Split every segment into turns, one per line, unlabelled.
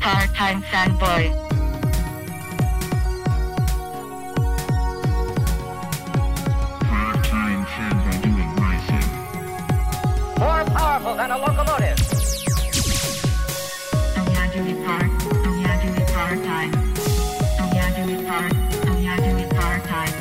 Part-time fanboy.
Part-time fanboy doing my thing.
More powerful than a locomotive.
Doing part-time. Doing part-time.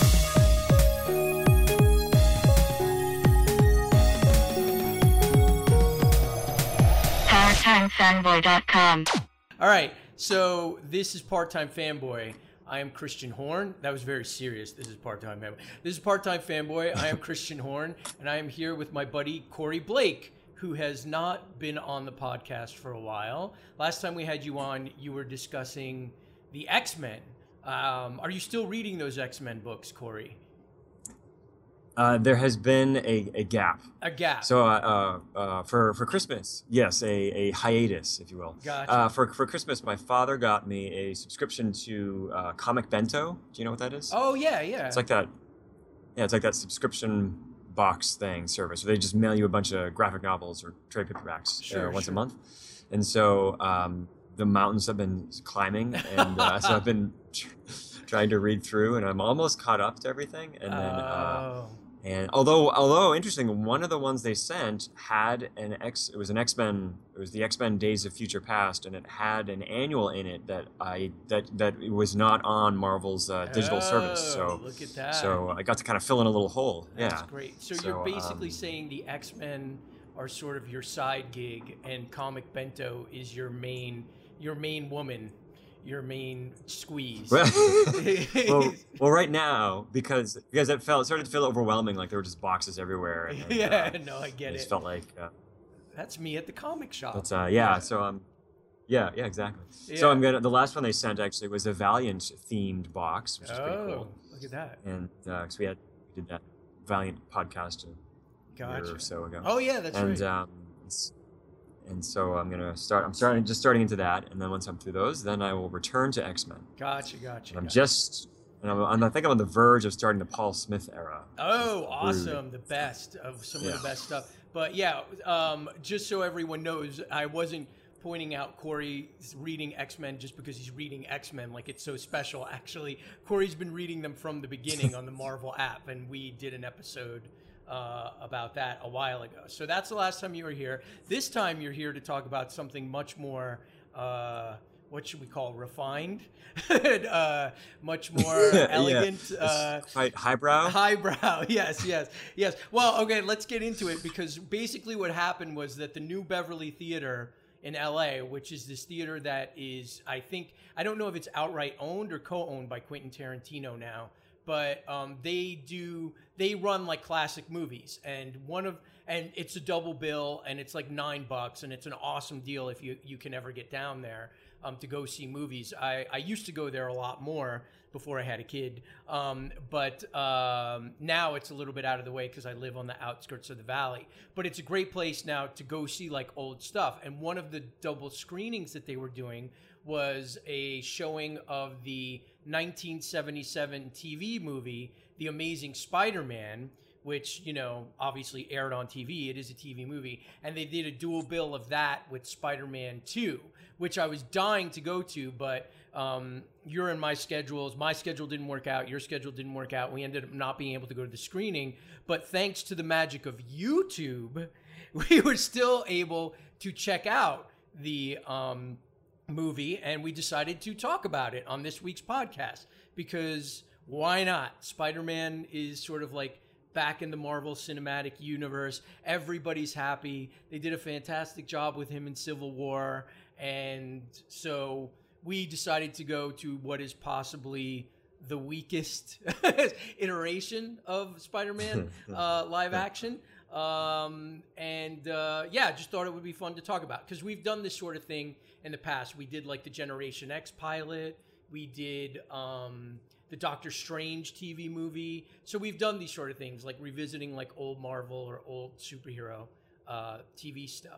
PartTimeFanboy.com.
All right, so this is Part-Time Fanboy. I am Christian Horn. That was very serious. This is Part-Time Fanboy. This is Part-Time Fanboy. I am Christian Horn, and I am here with my buddy Corey Blake, who has not been on the podcast for a while. Last time we had you on, you were discussing the X-Men. Are you still reading those X-Men books, Corey?
There has been a gap.
A gap.
So for Christmas, yes, a hiatus, if you will.
Gotcha.
For Christmas, my father got me a subscription to Comic Bento. Do you know what that is?
Oh yeah.
It's like that. Yeah, it's like that subscription box thing service where they just mail you a bunch of graphic novels or trade paperbacks once a month. And so the mountains have been climbing, and so I've been trying to read through, and I'm almost caught up to everything. And then. And although interesting, one of the ones they sent had it was the X-Men Days of Future Past, and it had an annual in it that it was not on Marvel's digital service. So
look at that.
So I got to kind of fill in a little hole.
That's great. So you're basically saying the X-Men are sort of your side gig, and Comic Bento is your main woman. Your main squeeze.
well, right now, because it started to feel overwhelming, like there were just boxes everywhere. And,
I get it.
It felt like
that's me at the comic shop.
But so exactly.
Yeah.
So the last one they sent actually was a Valiant themed box, which is pretty cool.
Look at that.
And because we did that Valiant podcast a year or so ago.
Oh yeah, that's right.
And so I'm starting into that, and then once I'm through those, then I will return to X-Men.
Gotcha.
I think I'm on the verge of starting the Paul Smith era.
Oh, awesome! The best of some of the best stuff. But yeah, just so everyone knows, I wasn't pointing out Corey's reading X-Men just because he's reading X-Men like it's so special. Actually, Corey's been reading them from the beginning on the Marvel app, and we did an episode about that a while ago. So that's the last time you were here. This time you're here to talk about something much more, what should we call, refined? Much more elegant.
Highbrow?
Highbrow, yes. Well, okay, let's get into it, because basically what happened was that the New Beverly Theater in LA, which is this theater that is, I don't know if it's outright owned or co-owned by Quentin Tarantino now, but they run like classic movies, and it's a double bill, and it's like $9, and it's an awesome deal if you can ever get down there to go see movies. I used to go there a lot more before I had a kid, but now it's a little bit out of the way because I live on the outskirts of the valley. But it's a great place now to go see like old stuff, and one of the double screenings that they were doing was a showing of the 1977 TV movie, The Amazing Spider-Man, which, obviously aired on TV. It is a TV movie. And they did a dual bill of that with Spider-Man 2, which I was dying to go to, but you're in my schedules. My schedule didn't work out. Your schedule didn't work out. We ended up not being able to go to the screening. But thanks to the magic of YouTube, we were still able to check out the movie, and we decided to talk about it on this week's podcast, because why not? Spider-Man is sort of like back in the Marvel Cinematic Universe. Everybody's happy. They did a fantastic job with him in Civil War, and so we decided to go to what is possibly the weakest iteration of Spider-Man live action. Just thought it would be fun to talk about, because we've done this sort of thing in the past. We did like the Generation X pilot. We did the Doctor Strange TV movie. So we've done these sort of things, like revisiting like old Marvel or old superhero TV stuff.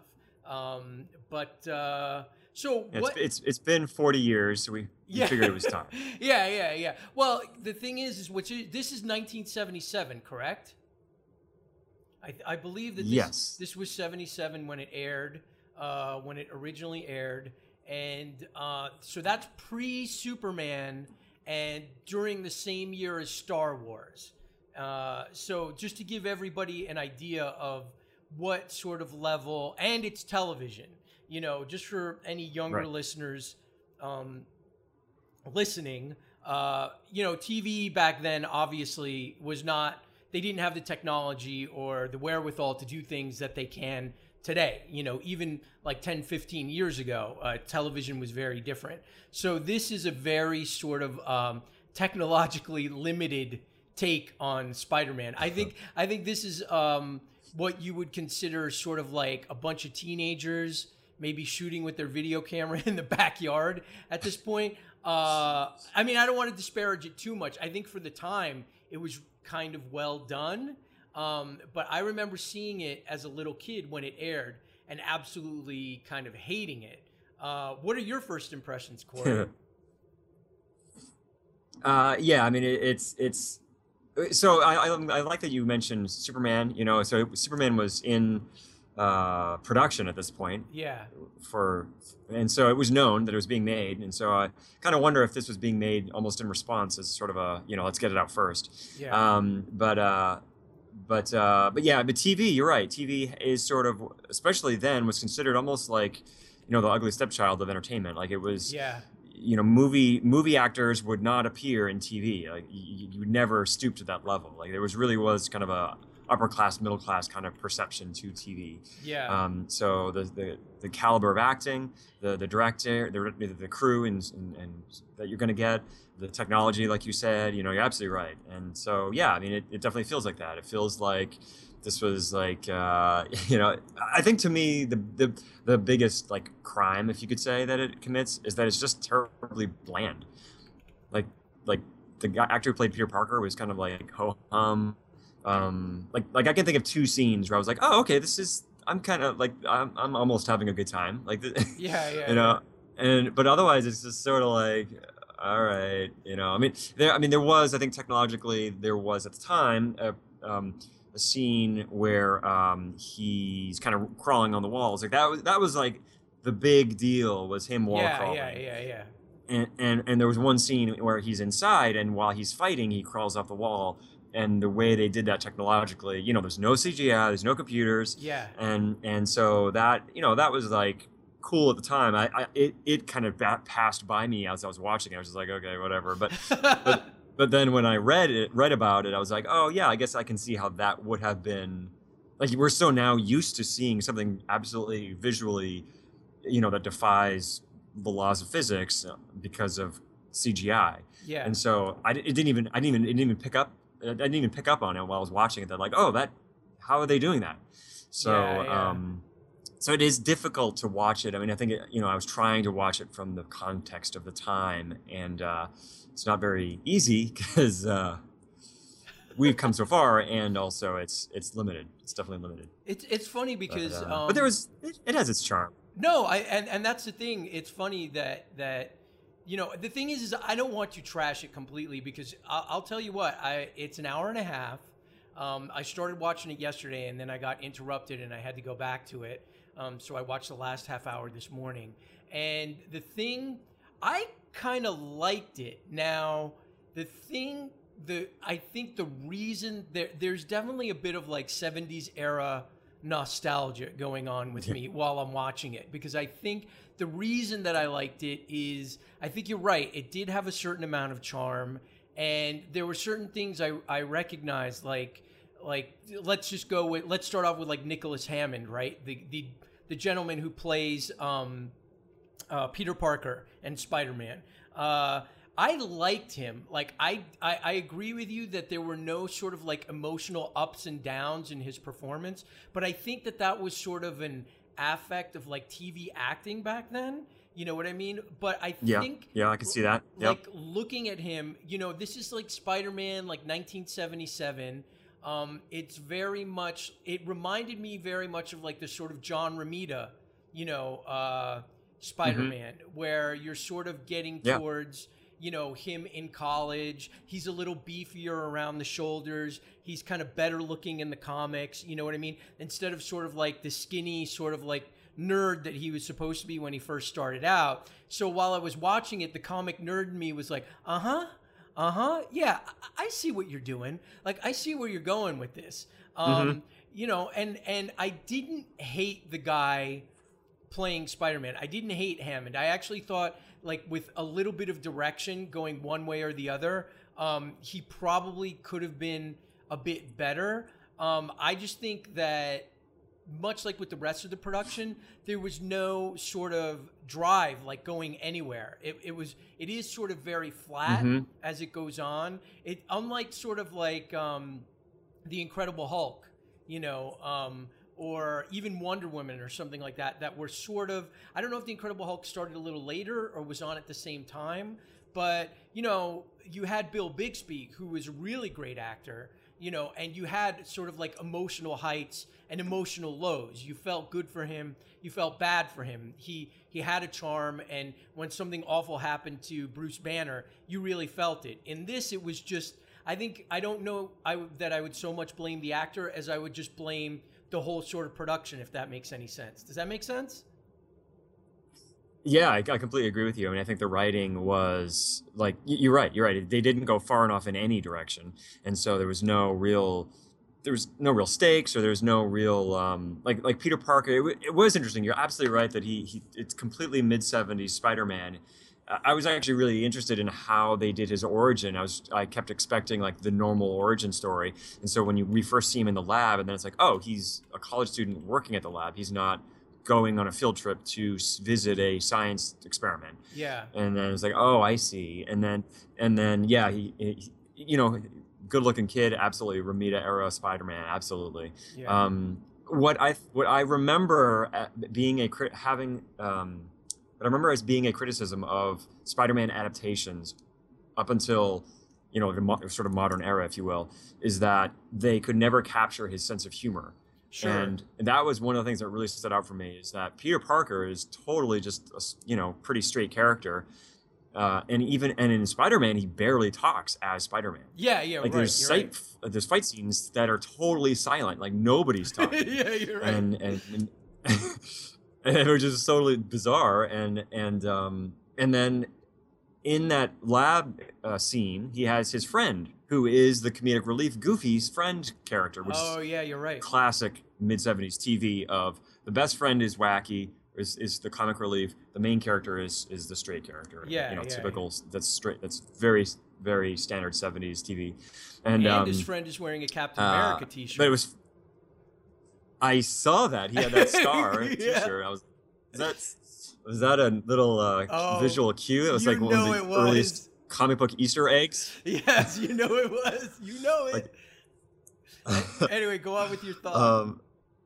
It's been 40 years, so we figured it was time.
Yeah. Well, the thing is this is 1977, correct? I believe that this was 77 when it aired, when it originally aired, and so that's pre-Superman and during the same year as Star Wars. So just to give everybody an idea of what sort of level, and it's television, you know, just for any younger
Right.
listeners listening, you know, TV back then obviously was not, they didn't have the technology or the wherewithal to do things that they can today. You know, even like 10, 15 years ago, television was very different. So this is a very sort of technologically limited take on Spider-Man. I think this is what you would consider sort of like a bunch of teenagers maybe shooting with their video camera in the backyard at this point. I mean, I don't want to disparage it too much. I think for the time it was kind of well done. But I remember seeing it as a little kid when it aired and absolutely kind of hating it. What are your first impressions, Corey?
Yeah, I mean, it's so I like that you mentioned Superman. You know, so Superman was in production at this point.
Yeah.
And so it was known that it was being made, and so I kind of wonder if this was being made almost in response as sort of a, you know, let's get it out first.
Yeah.
But yeah, but TV, you're right. TV is sort of, especially then, was considered almost like, you know, the ugly stepchild of entertainment. Like it was,
Yeah.
you know, movie actors would not appear in TV. Like you would never stoop to that level. Like there was kind of a upper class, middle class kind of perception to TV.
Yeah.
So the caliber of acting, the director, the crew, and that you're going to get, the technology, like you said, you know, you're absolutely right. And so, yeah, I mean, it definitely feels like that. It feels like this was like, you know, I think to me, the biggest like crime, if you could say, that it commits is that it's just terribly bland. Like the actor who played Peter Parker was kind of like ho-hum. Like I can think of two scenes where I was like, oh, okay, I'm kind of like, I'm almost having a good time. Like,
Yeah.
you know, but otherwise it's just sort of like, all right, you know, I mean, there was, I think technologically there was at the time a scene where he's kind of crawling on the walls. Like that was like the big deal, was him wall crawling.
Yeah.
And there was one scene where he's inside, and while he's fighting, he crawls off the wall. And the way they did that technologically, you know, there's no CGI, there's no computers.
Yeah.
And so that, you know, that was like cool at the time. It kind of passed by me as I was watching it. I was just like, okay, whatever. But then when I read about it, I was like, oh yeah, I guess I can see how that would have been. Like, we're so now used to seeing something absolutely visually, you know, that defies the laws of physics because of CGI.
Yeah.
And so I didn't even pick up on it while I was watching it. That like, oh, how are they doing that? So
Yeah.
so it is difficult to watch it. I mean, I think you know, I was trying to watch it from the context of the time, and it's not very easy because we've come so far, and also it's limited. It's definitely limited.
It's funny because
but it has its charm.
No, and that's the thing. It's funny that you know, the thing is I don't want to trash it completely, because I'll tell you what, it's an hour and a half. I started watching it yesterday, and then I got interrupted and I had to go back to it. So I watched the last half hour this morning. And the thing, I kind of liked it. Now, I think the reason, there's definitely a bit of like 70s era nostalgia going on with me while I'm watching it, because I think the reason that I liked it is, I think you're right, it did have a certain amount of charm, and there were certain things I recognized, like let's start off with like Nicholas Hammond, right? The gentleman who plays Peter Parker and Spider-Man. I liked him. Like I agree with you that there were no sort of like emotional ups and downs in his performance, but I think that was sort of an affect of like TV acting back then. You know what I mean? But I think
I can see that. Yep.
Like looking at him, you know, this is like Spider-Man, like 1977. It's very much. It reminded me very much of like the sort of John Romita, you know, Spider-Man, where you're sort of getting towards, you know, him in college. He's a little beefier around the shoulders. He's kind of better looking in the comics. You know what I mean? Instead of sort of like the skinny, sort of like nerd that he was supposed to be when he first started out. So while I was watching it, the comic nerd in me was like, yeah, I see what you're doing. Like, I see where you're going with this. You know, and I didn't hate the guy playing Spider-Man. I didn't hate Hammond. I actually thought, like, with a little bit of direction going one way or the other, he probably could have been a bit better. I just think that, much like with the rest of the production, there was no sort of drive, like, going anywhere. It is sort of very flat as it goes on. Unlike sort of like the Incredible Hulk, you know, or even Wonder Woman or something like that, that were sort of, I don't know if the Incredible Hulk started a little later or was on at the same time, but, you know, you had Bill Bixby, who was a really great actor, you know, and you had sort of like emotional heights and emotional lows. You felt good for him. You felt bad for him. He had a charm, and when something awful happened to Bruce Banner, you really felt it. In this, it was just, I don't know that I would so much blame the actor as I would just blame the whole sort of production, if that makes any sense. Does that make sense?
Yeah, I completely agree with you. I mean, I think the writing was like, you're right. They didn't go far enough in any direction. And so there was no real stakes, or there was no real, like Peter Parker. It was interesting. You're absolutely right that it's completely mid-70s Spider-Man. I was actually really interested in how they did his origin. I kept expecting like the normal origin story. And so when we first see him in the lab, and then it's like, oh, he's a college student working at the lab. He's not going on a field trip to visit a science experiment.
Yeah.
And then it's like, oh, I see. And then yeah, he you know, good-looking kid, absolutely. Ramita era Spider-Man, absolutely.
Yeah.
What I remember being what I remember as being a criticism of Spider-Man adaptations up until, you know, the sort of modern era, if you will, is that they could never capture his sense of humor.
Sure.
And that was one of the things that really stood out for me, is that Peter Parker is totally just a, you know, pretty straight character. And in Spider-Man, he barely talks as Spider-Man.
Yeah,
like
right.
There's fight scenes that are totally silent, like nobody's talking.
Yeah, you're right.
And it was just totally bizarre. And then in that lab scene, he has his friend, who is the comedic relief Goofy's friend character. Which
yeah, you're right.
Classic mid-70s TV of the best friend is wacky, is the comic relief. The main character is the straight character.
Yeah,
you know,
yeah,
typical.
yeah.
That's straight. That's very, very standard 70s TV.
And his friend is wearing a Captain America T-shirt.
But it was. I saw that he had that star
Yeah.
T-shirt. Was that a little visual cue? It was like one of the earliest comic book Easter eggs.
Yes, you know it was. You know it. Anyway, go on with your thought.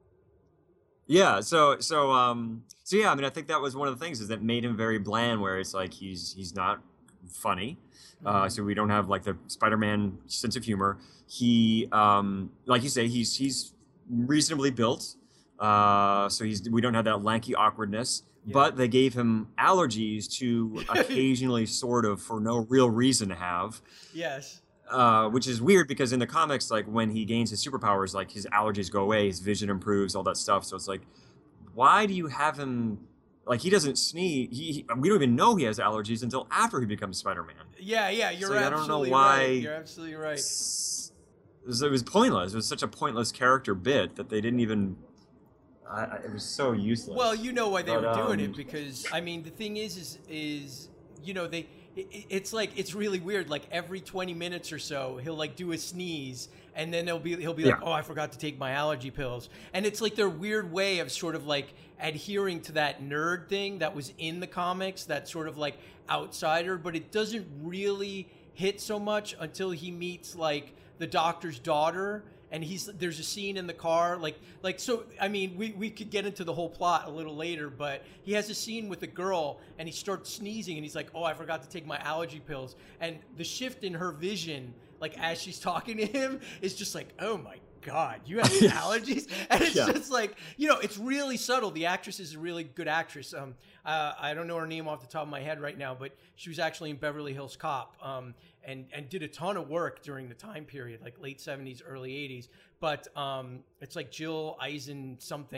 Yeah. So yeah. I mean, I think that was one of the things is that made him very bland, where it's like he's not funny. So we don't have like the Spider-Man sense of humor. He, like you say, he's reasonably built. So we don't have that lanky awkwardness. Yeah. But they gave him allergies to occasionally, sort of, for no real reason to have.
Yes.
Which is weird because in the comics, like when he gains his superpowers, like his allergies go away, his vision improves, all that stuff. So it's like, why do you have him? Like he doesn't sneeze. We don't even know he has allergies until after he becomes Spider-Man.
Yeah, you're absolutely
I don't know why.
Right. You're absolutely right.
It was pointless. It was such a pointless character bit that they didn't even. It was so useless.
Well, you know why they were doing it, because I mean the thing is you know it's like it's really weird. Like every 20 minutes or so, he'll like do a sneeze, and then he'll be like, oh, I forgot to take my allergy pills, and it's like their weird way of sort of like adhering to that nerd thing that was in the comics, that sort of like outsider, but it doesn't really hit so much until he meets like the doctor's daughter. And there's a scene in the car, like so. I mean, we could get into the whole plot a little later, but he has a scene with a girl, and he starts sneezing, and he's like, "Oh, I forgot to take my allergy pills." And the shift in her vision, like as she's talking to him, is just like, "Oh my God, you have allergies," and it's just like, you know, it's really subtle. The actress is a really good actress. I don't know her name off the top of my head right now, but she was actually in Beverly Hills Cop, and did a ton of work during the time period, like late 70s, early 80s. But it's like Jill Eisen something.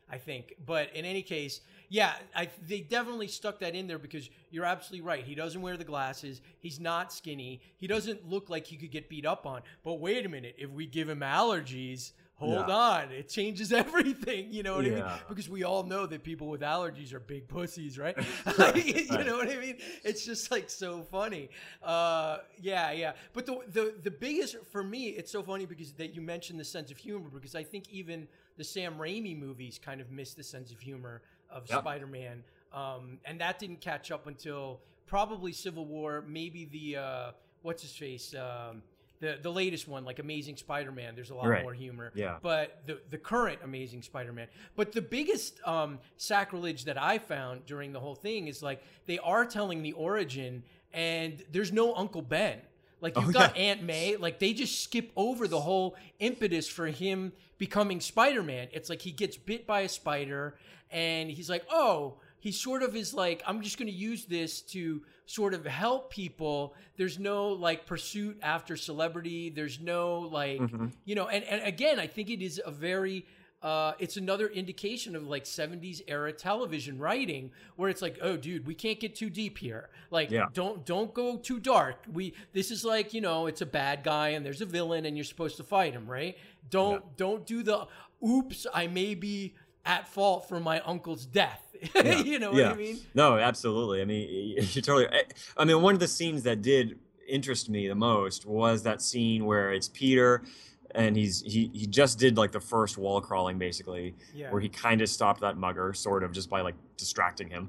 I think. But in any case, yeah, they definitely stuck that in there because you're absolutely right. He doesn't wear the glasses. He's not skinny. He doesn't look like he could get beat up on. But wait a minute, if we give him allergies, hold on, it changes everything. You know what I mean? Because we all know that people with allergies are big pussies, right? You know what I mean? It's just like so funny. Yeah. But the biggest for me, it's so funny because that you mentioned the sense of humor, because I think even the Sam Raimi movies kind of missed the sense of humor of Spider-Man, and that didn't catch up until probably Civil War, maybe the what's his face. The latest one, like Amazing Spider-Man, there's a lot more humor. Yeah. But the current Amazing Spider-Man. But the biggest sacrilege that I found during the whole thing is like they are telling the origin, and there's no Uncle Ben. Like you've got Aunt May. Like they just skip over the whole impetus for him becoming Spider-Man. It's like he gets bit by a spider, and he's like, oh. He sort of is like, I'm just going to use this to sort of help people. There's no like pursuit after celebrity. There's no like, you know, and again, I think it is a very, it's another indication of like 70s era television writing where it's like, oh dude, we can't get too deep here. Like, don't go too dark. This is like, you know, it's a bad guy and there's a villain and you're supposed to fight him, right? Don't do the, oops, I may be at fault for my uncle's death. You know what I mean? No,
absolutely. I mean, you totally. I mean, one of the scenes that did interest me the most was that scene where it's Peter, and he just did like the first wall crawling basically, where he kind of stopped that mugger sort of just by like distracting him.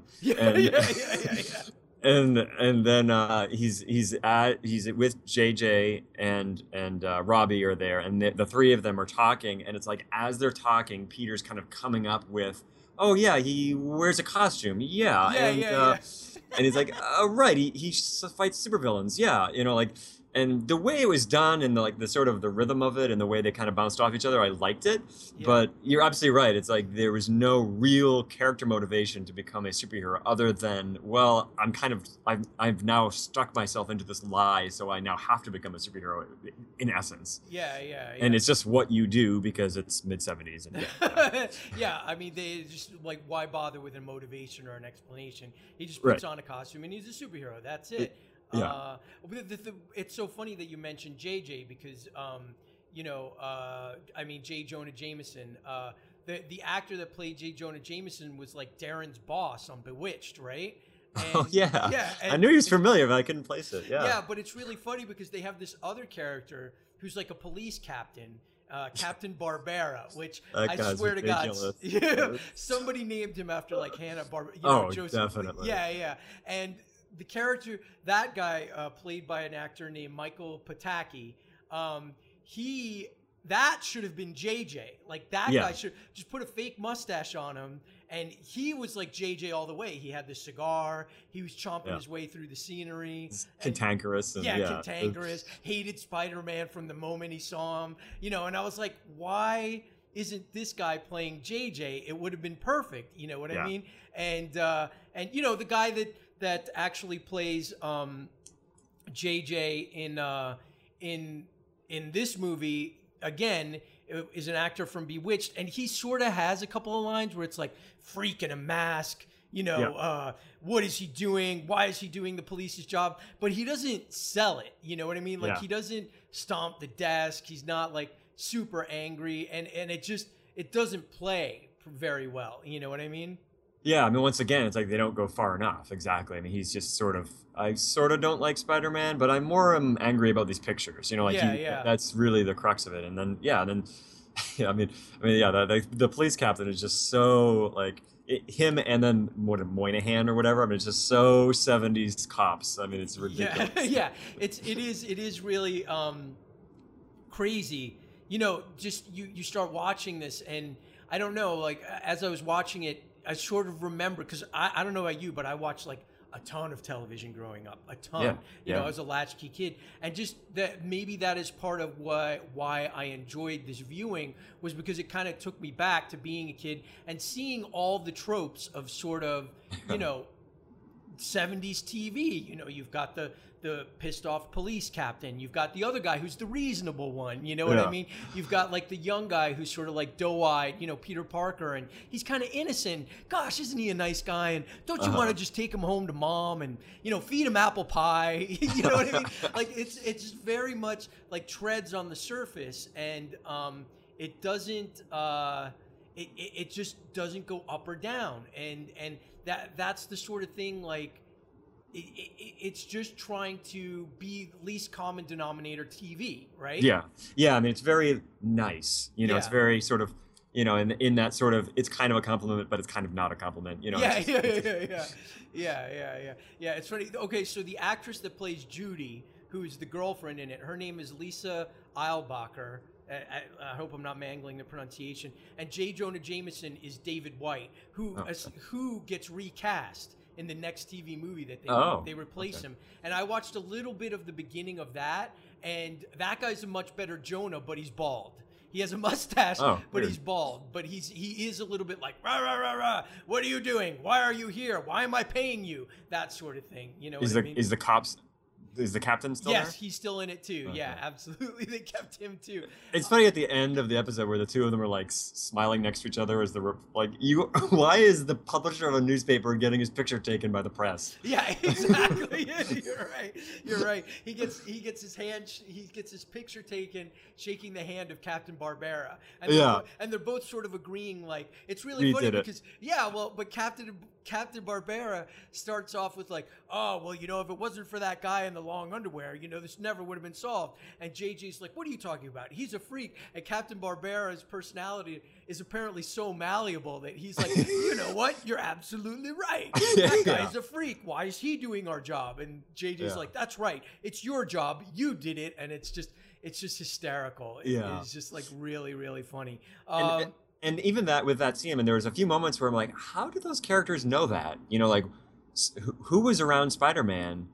And then he's with JJ and Robbie are there, and the three of them are talking, and it's like as they're talking, Peter's kind of coming up with, oh yeah, he wears a costume, and he's like, right, he fights supervillains, you know, like. And the way it was done and the sort of the rhythm of it and the way they kind of bounced off each other, I liked it. Yeah. But you're absolutely right. It's like there was no real character motivation to become a superhero other than, well, I've now stuck myself into this lie, so I now have to become a superhero in essence.
Yeah.
And it's just what you do because it's mid-70s. And
yeah, I mean, they just like, why bother with a motivation or an explanation? He just puts on a costume and he's a superhero. That's it. It's so funny that you mentioned JJ because, you know, I mean, J. Jonah Jameson, the actor that played J. Jonah Jameson was like Darren's boss on Bewitched, right? And,
yeah. I knew he was familiar, but I couldn't place it.
Yeah, but it's really funny because they have this other character who's like a police captain. Captain Barbera, which I swear to God, somebody named him after like Hanna-Barbera. Joseph,
definitely.
Yeah. And the character, that guy played by an actor named Michael Pataki, that should have been JJ. Like that guy should just put a fake mustache on him, and he was like JJ all the way. He had the cigar. He was chomping his way through the scenery.
Cantankerous.
Cantankerous. Hated Spider-Man from the moment he saw him. You know, and I was like, why isn't this guy playing JJ? It would have been perfect. You know what I mean? And you know, the guy that actually plays JJ in this movie again is an actor from Bewitched, and he sort of has a couple of lines where it's like freak in a mask, you know, what is he doing? Why is he doing the police's job? But he doesn't sell it. You know what I mean? Like he doesn't stomp the desk. He's not like super angry, and it doesn't play very well. You know what I mean?
Yeah, I mean, once again, it's like they don't go far enough. Exactly. I mean, he's just I sort of don't like Spider-Man, but I'm more angry about these pictures. You know, like that's really the crux of it. And then, the police captain is just so like him, and then Moynihan or whatever. I mean, it's just so 70s cops. I mean, it's ridiculous.
It is really crazy. You know, just you start watching this, and I don't know, like as I was watching it, I sort of remember, because I don't know about you, but I watched like a ton of television growing up, a ton. You know, as a latchkey kid, and just that maybe that is part of why I enjoyed this viewing, was because it kind of took me back to being a kid and seeing all the tropes of sort of, you know, 70s TV. You know, you've got the pissed off police captain. You've got the other guy who's the reasonable one. You know what I mean? You've got like the young guy who's sort of like doe-eyed, you know, Peter Parker, and he's kind of innocent. Gosh, isn't he a nice guy? And don't you want to just take him home to mom and, you know, feed him apple pie? You know what I mean? Like it's very much like treads on the surface, and it doesn't it just doesn't go up or down, and that's the sort of thing like. It's just trying to be least common denominator TV, right?
Yeah. I mean, it's very nice. You know, it's very sort of, you know, in that sort of, it's kind of a compliment, but it's kind of not a compliment. You know.
Yeah. It's funny. Okay, so the actress that plays Judy, who's the girlfriend in it, her name is Lisa Eilbacher. I hope I'm not mangling the pronunciation. And J. Jonah Jameson is David White, who gets recast in the next TV movie that they replace him. And I watched a little bit of the beginning of that, and that guy's a much better Jonah, but he's bald. He has a mustache, but
weird.
he's bald. But he is a little bit like, rah, rah, rah, rah. What are you doing? Why are you here? Why am I paying you? That sort of thing. You know what I mean?
Is the captain still there?
Yes, he's still in it too. Okay. Yeah, absolutely. They kept him too.
It's funny at the end of the episode where the two of them are like smiling next to each other as why is the publisher of a newspaper getting his picture taken by the press?
Yeah, exactly. You're right. He gets his picture taken shaking the hand of Captain Barbera. And they're both sort of agreeing, like, it's really funny because but Captain Barbera starts off with like, oh, well, you know, if it wasn't for that guy in the long underwear, you know, this never would have been solved. And JJ's like, what are you talking about? He's a freak. And Captain Barbera's personality is apparently so malleable that he's like, you know what? You're absolutely right. That guy's a freak. Why is he doing our job? And JJ's like, that's right. It's your job. You did it. And it's just hysterical. It's just like really, really funny.
And even that with that scene, and there was a few moments where I'm like, how do those characters know that? You know, like, who was around Spider-Man?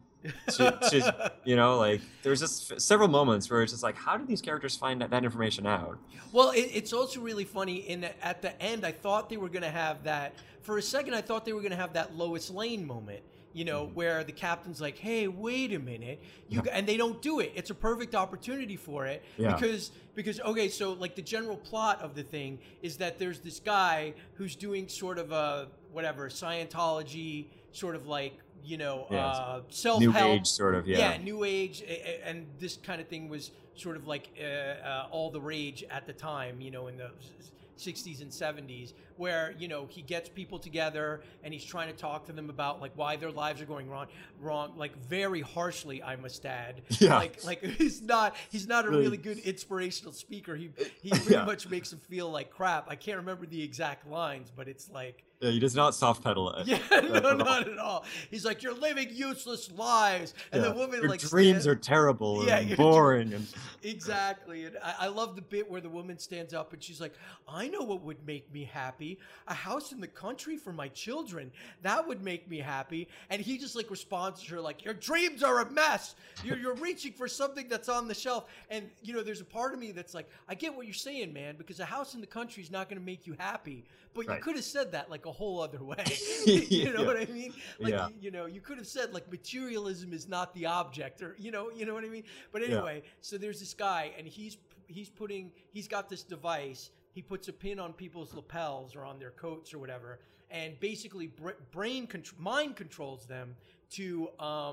You know, like, there's just several moments where it's just like, how do these characters find that information out?
Well, it's also really funny in that at the end, I thought they were going to have that. For a second, I thought they were going to have that Lois Lane moment. You know, where the captain's like, hey, wait a minute. And they don't do it. It's a perfect opportunity for it. Yeah. Because, okay, so like the general plot of the thing is that there's this guy who's doing sort of a, whatever, Scientology, sort of like, you know, self-help.
New Age sort of,
Yeah, New Age. And this kind of thing was sort of like all the rage at the time, you know, in the 60s and 70s, where, you know, he gets people together and he's trying to talk to them about like why their lives are going wrong, like very harshly, I must add. Like he's not a really good inspirational speaker. He pretty much makes them feel like crap. I can't remember the exact lines, but it's like,
yeah, he does not soft pedal it.
Yeah, no, not at all. He's like, you're living useless lives, and the woman
your dreams are terrible and boring.
Exactly, and I love the bit where the woman stands up and she's like, I know what would make me happy. A house in the country for my children. That would make me happy. And he just like responds to her like, your dreams are a mess. You're reaching for something that's on the shelf. And you know, there's a part of me that's like, I get what you're saying, man, because a house in the country is not going to make you happy. But you could have said that like a whole other way. You know what I mean? Like, you know, you could have said like materialism is not the object, or, you know what I mean? But anyway, so there's this guy and he's got this device. He puts a pin on people's lapels or on their coats or whatever, and basically mind controls them to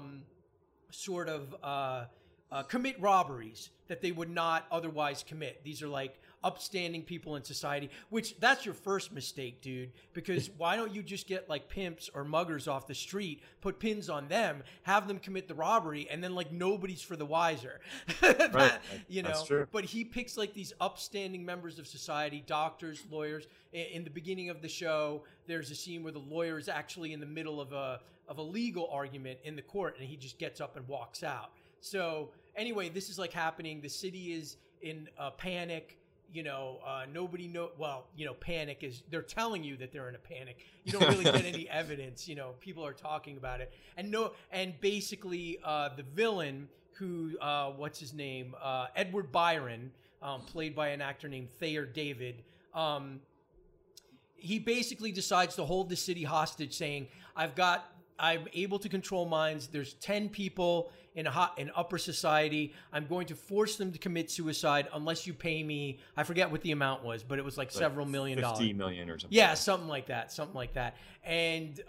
sort of commit robberies that they would not otherwise commit. These are like upstanding people in society, which that's your first mistake, dude, because why don't you just get like pimps or muggers off the street, put pins on them, have them commit the robbery, and then like nobody's for the wiser. You know, that's true. But he picks like these upstanding members of society, doctors, lawyers. In the beginning of the show, there's a scene where the lawyer is actually in the middle of a legal argument in the court, and he just gets up and walks out. So anyway, this is like happening. The city is in a panic. You know, nobody know. Well, you know, panic is, they're telling you that they're in a panic. You don't really get any evidence. You know, people are talking about it, and basically the villain, who what's his name, Edward Byron, played by an actor named Thayer David. He basically decides to hold the city hostage, saying, I've got I'm able to control minds. There's 10 people in upper society. I'm going to force them to commit suicide unless you pay me. I forget what the amount was, but it was like several $1 million.
50 million or something.
Yeah, something like that. And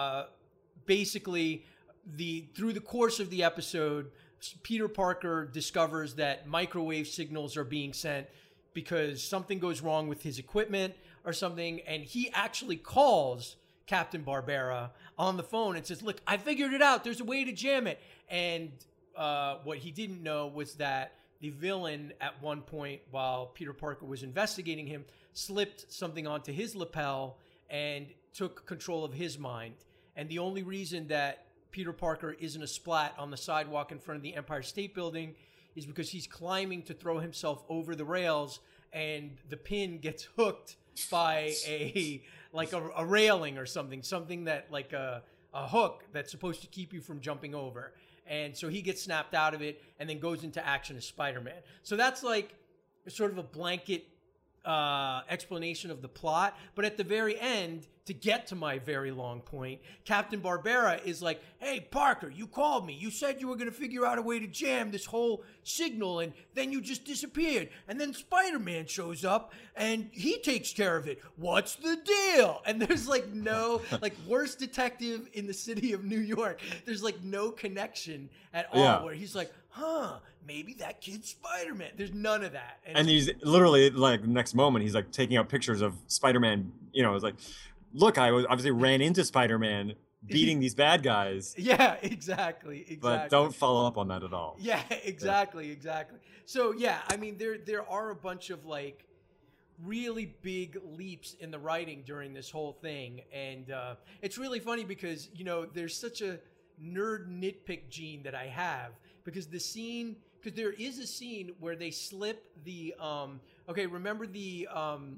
basically, through the course of the episode, Peter Parker discovers that microwave signals are being sent because something goes wrong with his equipment or something, and he actually calls Captain Barbera on the phone and says, look, I figured it out. There's a way to jam it. And what he didn't know was that the villain at one point, while Peter Parker was investigating him, slipped something onto his lapel and took control of his mind. And the only reason that Peter Parker isn't a splat on the sidewalk in front of the Empire State Building is because he's climbing to throw himself over the rails, and the pin gets hooked by a railing or something that like a hook that's supposed to keep you from jumping over. And so he gets snapped out of it and then goes into action as Spider-Man. So that's like sort of a blanket explanation of the plot. But at the very end, to get to my very long point, Captain Barbera is like, hey, Parker, you called me. You said you were going to figure out a way to jam this whole signal, and then you just disappeared. And then Spider-Man shows up, and he takes care of it. What's the deal? And there's like no, like, worst detective in the city of New York. There's like no connection at all where he's like, maybe that kid's Spider-Man. There's none of that.
And he's literally, like, the next moment, he's like taking out pictures of Spider-Man. You know, it's like, look, I obviously ran into Spider-Man beating these bad guys.
Yeah, exactly.
But don't follow up on that at all.
Yeah, exactly. So yeah, I mean, there are a bunch of like really big leaps in the writing during this whole thing, and it's really funny because, you know, there's such a nerd nitpick gene that I have, because there is a scene where they slip the remember the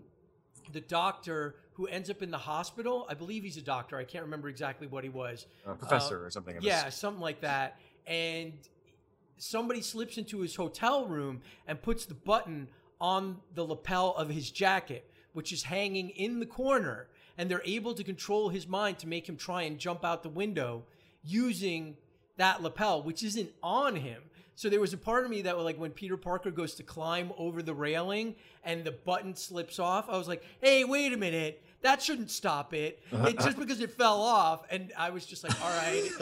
doctor who ends up in the hospital? I believe he's a doctor. I can't remember exactly what he was.
Professor or something.
Yeah, something like that. And somebody slips into his hotel room and puts the button on the lapel of his jacket, which is hanging in the corner. And they're able to control his mind to make him try and jump out the window using that lapel, which isn't on him. So there was a part of me that was like, when Peter Parker goes to climb over the railing and the button slips off, I was like, hey, wait a minute. That shouldn't stop it. It's just because it fell off. And I was just like, all right.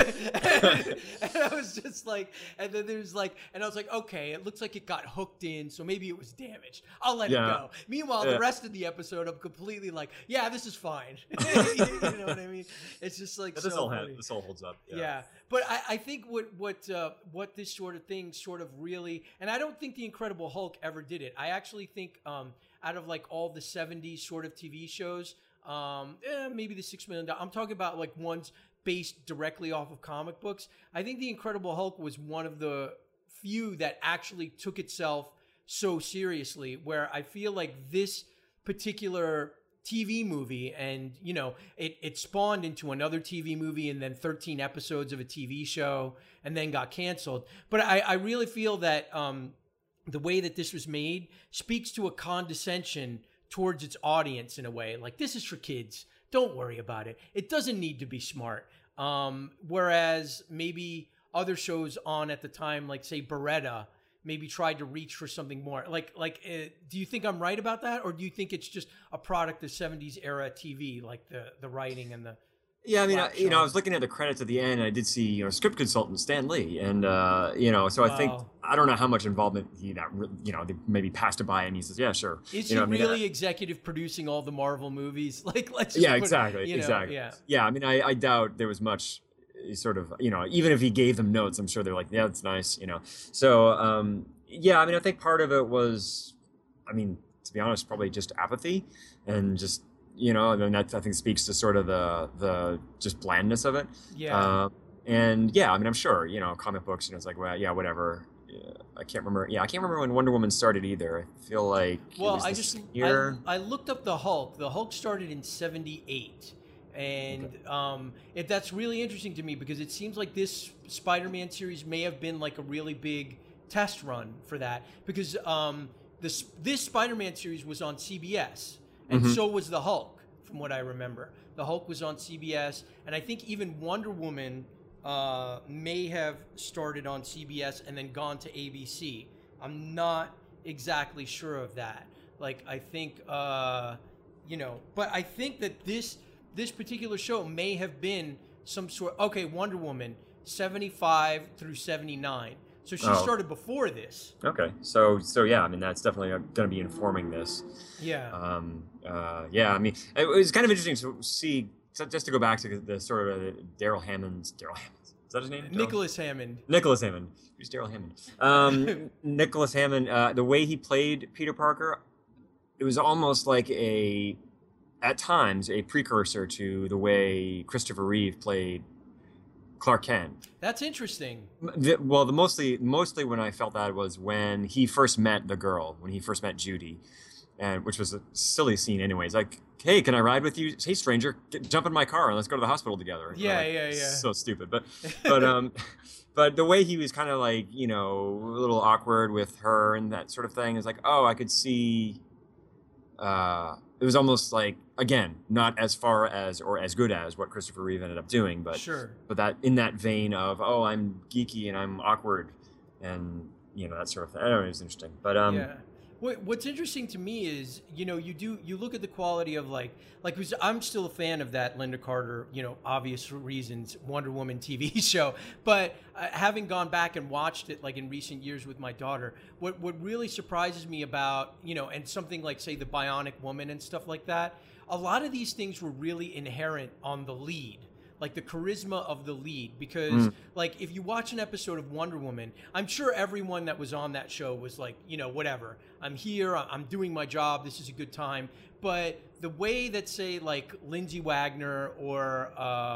and I was just like, and then there's like, and I was like, okay, it looks like it got hooked in, so maybe it was damaged. I'll let it go. Meanwhile, the rest of the episode, I'm completely like, yeah, this is fine. You know what I mean? It's just like,
this all holds up.
Yeah. But I think what this sort of thing sort of really, and I don't think The Incredible Hulk ever did it. I actually think out of like all the 70s sort of TV shows, maybe the $6 million, I'm talking about like ones based directly off of comic books. I think The Incredible Hulk was one of the few that actually took itself so seriously, where I feel like this particular TV movie, and you know, it spawned into another TV movie and then 13 episodes of a TV show and then got canceled. But I really feel that the way that this was made speaks to a condescension towards its audience in a way. Like, this is for kids. Don't worry about it. It doesn't need to be smart. Whereas maybe other shows on at the time, like say Beretta, maybe tried to reach for something more. Do you think I'm right about that? Or do you think it's just a product of 70s era TV, like the writing and the...
Yeah, I mean, I was looking at the credits at the end, and I did see, script consultant Stan Lee, and so I think, I don't know how much involvement they maybe passed it by, and he says, yeah, sure.
Is he really executive producing all the Marvel movies? Like, let's just
exactly. Yeah, I mean, I doubt there was much sort of, even if he gave them notes, I'm sure they're like, yeah, that's nice, So, I mean, I think part of it was, I mean, to be honest, probably just apathy and just, and that I think speaks to sort of the just blandness of it.
Yeah.
And yeah, I mean, I'm sure, comic books, it's like, well, yeah, whatever. Yeah, I can't remember when Wonder Woman started either. I feel like
I looked up the Hulk. The Hulk started in 1978. And that's really interesting to me, because it seems like this Spider-Man series may have been like a really big test run for that, because this Spider-Man series was on CBS. And so was the Hulk from what I remember. The Hulk was on CBS, and I think even Wonder Woman may have started on CBS and then gone to ABC. I'm not exactly sure of that. Like, I think, you know, but I think that this particular show may have been some sort. Okay, Wonder Woman, 75 through 79. So she started before this.
Okay, so yeah, I mean that's definitely going to be informing this.
Yeah.
Yeah, I mean it was kind of interesting to see. Just to go back to the sort of Daryl Hammond. Is that his name?
Nicholas Hammond.
Nicholas Hammond. Who's Daryl Hammond? Nicholas Hammond. The way he played Peter Parker, it was almost like at times, a precursor to the way Christopher Reeve played Clark Kent.
That's interesting.
Mostly when I felt that was when he first met the girl, when he first met Judy, and which was a silly scene anyways. Like, hey, can I ride with you? Hey, stranger, jump in my car and let's go to the hospital together.
Yeah.
So stupid, but but the way he was kind of like, you know, a little awkward with her and that sort of thing is like, oh, I could see. It was almost like, again, not as far as or as good as what Christopher Reeve ended up doing, but
sure.
But that in that vein of, oh, I'm geeky and I'm awkward, and you know that sort of thing. I don't know, it was interesting, but
yeah. What's interesting to me is, you know, you look at the quality of like I'm still a fan of that Linda Carter, you know, obvious reasons, Wonder Woman TV show, but having gone back and watched it like in recent years with my daughter, what really surprises me about, you know, and something like say the Bionic Woman and stuff like that, a lot of these things were really inherent on the lead. Like the charisma of the lead, because like if you watch an episode of Wonder Woman, I'm sure everyone that was on that show was like, you know, whatever, I'm here, I'm doing my job, this is a good time. But the way that say like Lindsay Wagner or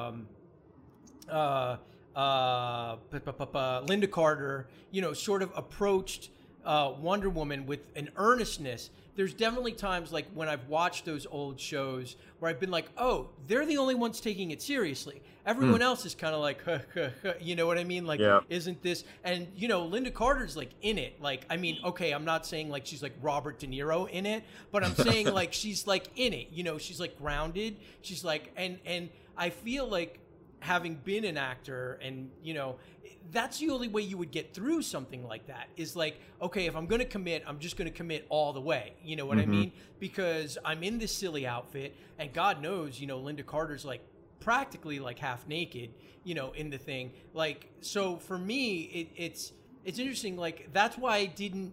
Linda Carter, you know, sort of approached Wonder Woman with an earnestness. There's definitely times like when I've watched those old shows where I've been like, oh, they're the only ones taking it seriously. Everyone else is kind of like, you know what I mean? Like, Isn't this? And, you know, Linda Carter's like in it. Like, I mean, okay, I'm not saying like she's like Robert De Niro in it, but I'm saying like she's like in it. You know, she's like grounded. She's like, and I feel like having been an actor and, you know, that's the only way you would get through something like that is like, okay, if I'm going to commit, I'm just going to commit all the way. You know what I mean? Because I'm in this silly outfit and God knows, you know, Linda Carter's like practically like half naked, you know, in the thing. Like, so for me, it's interesting. Like, that's why I didn't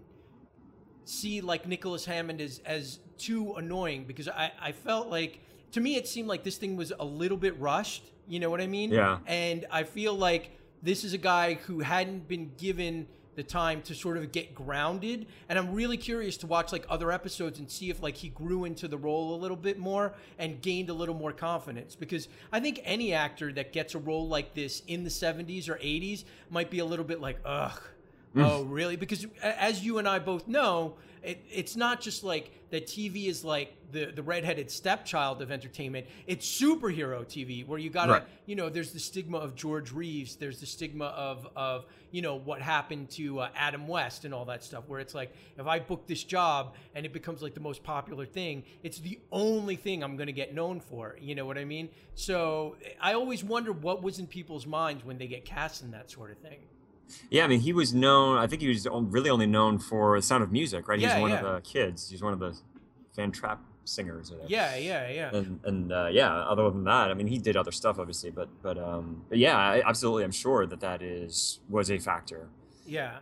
see like Nicholas Hammond as too annoying, because I felt like, to me, it seemed like this thing was a little bit rushed. You know what I mean?
Yeah.
And I feel like this is a guy who hadn't been given the time to sort of get grounded. And I'm really curious to watch like other episodes and see if like he grew into the role a little bit more and gained a little more confidence. Because I think any actor that gets a role like this in the 70s or 80s might be a little bit like, ugh, oh, really? Because as you and I both know, it's not just like that TV is like the redheaded stepchild of entertainment. It's superhero TV where you gotta, you know, there's the stigma of George Reeves. There's the stigma of you know, what happened to Adam West and all that stuff, where it's like, if I book this job and it becomes like the most popular thing, it's the only thing I'm going to get known for. You know what I mean? So I always wonder what was in people's minds when they get cast in that sort of thing.
Yeah, I mean, he was known, I think he was really only known for The Sound of Music, right?
Yeah,
He's one of the kids. He's one of the fan trap singers. Or
Yeah.
And yeah, other than that, I mean, he did other stuff, obviously. But yeah, absolutely, I'm sure that was a factor.
Yeah.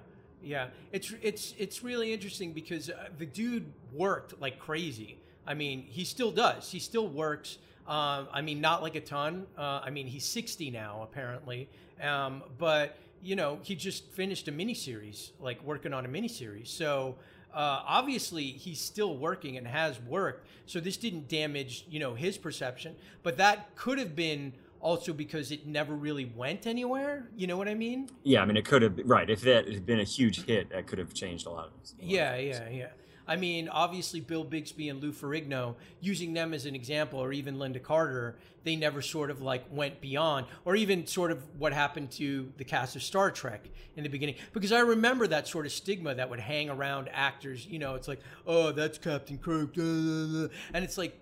It's really interesting because the dude worked like crazy. I mean, he still does. He still works. I mean, not like a ton. I mean, he's 60 now, apparently. But you know, he just finished a miniseries, like working on a miniseries. So obviously he's still working and has worked. So this didn't damage, you know, his perception. But that could have been also because it never really went anywhere. You know what I mean?
Yeah, I mean, it could have, right. If that had been a huge hit, that could have changed a lot of it.
Yeah. I mean, obviously, Bill Bixby and Lou Ferrigno, using them as an example, or even Linda Carter, they never sort of like went beyond, or even sort of what happened to the cast of Star Trek in the beginning. Because I remember that sort of stigma that would hang around actors. You know, it's like, oh, that's Captain Kirk. And it's like,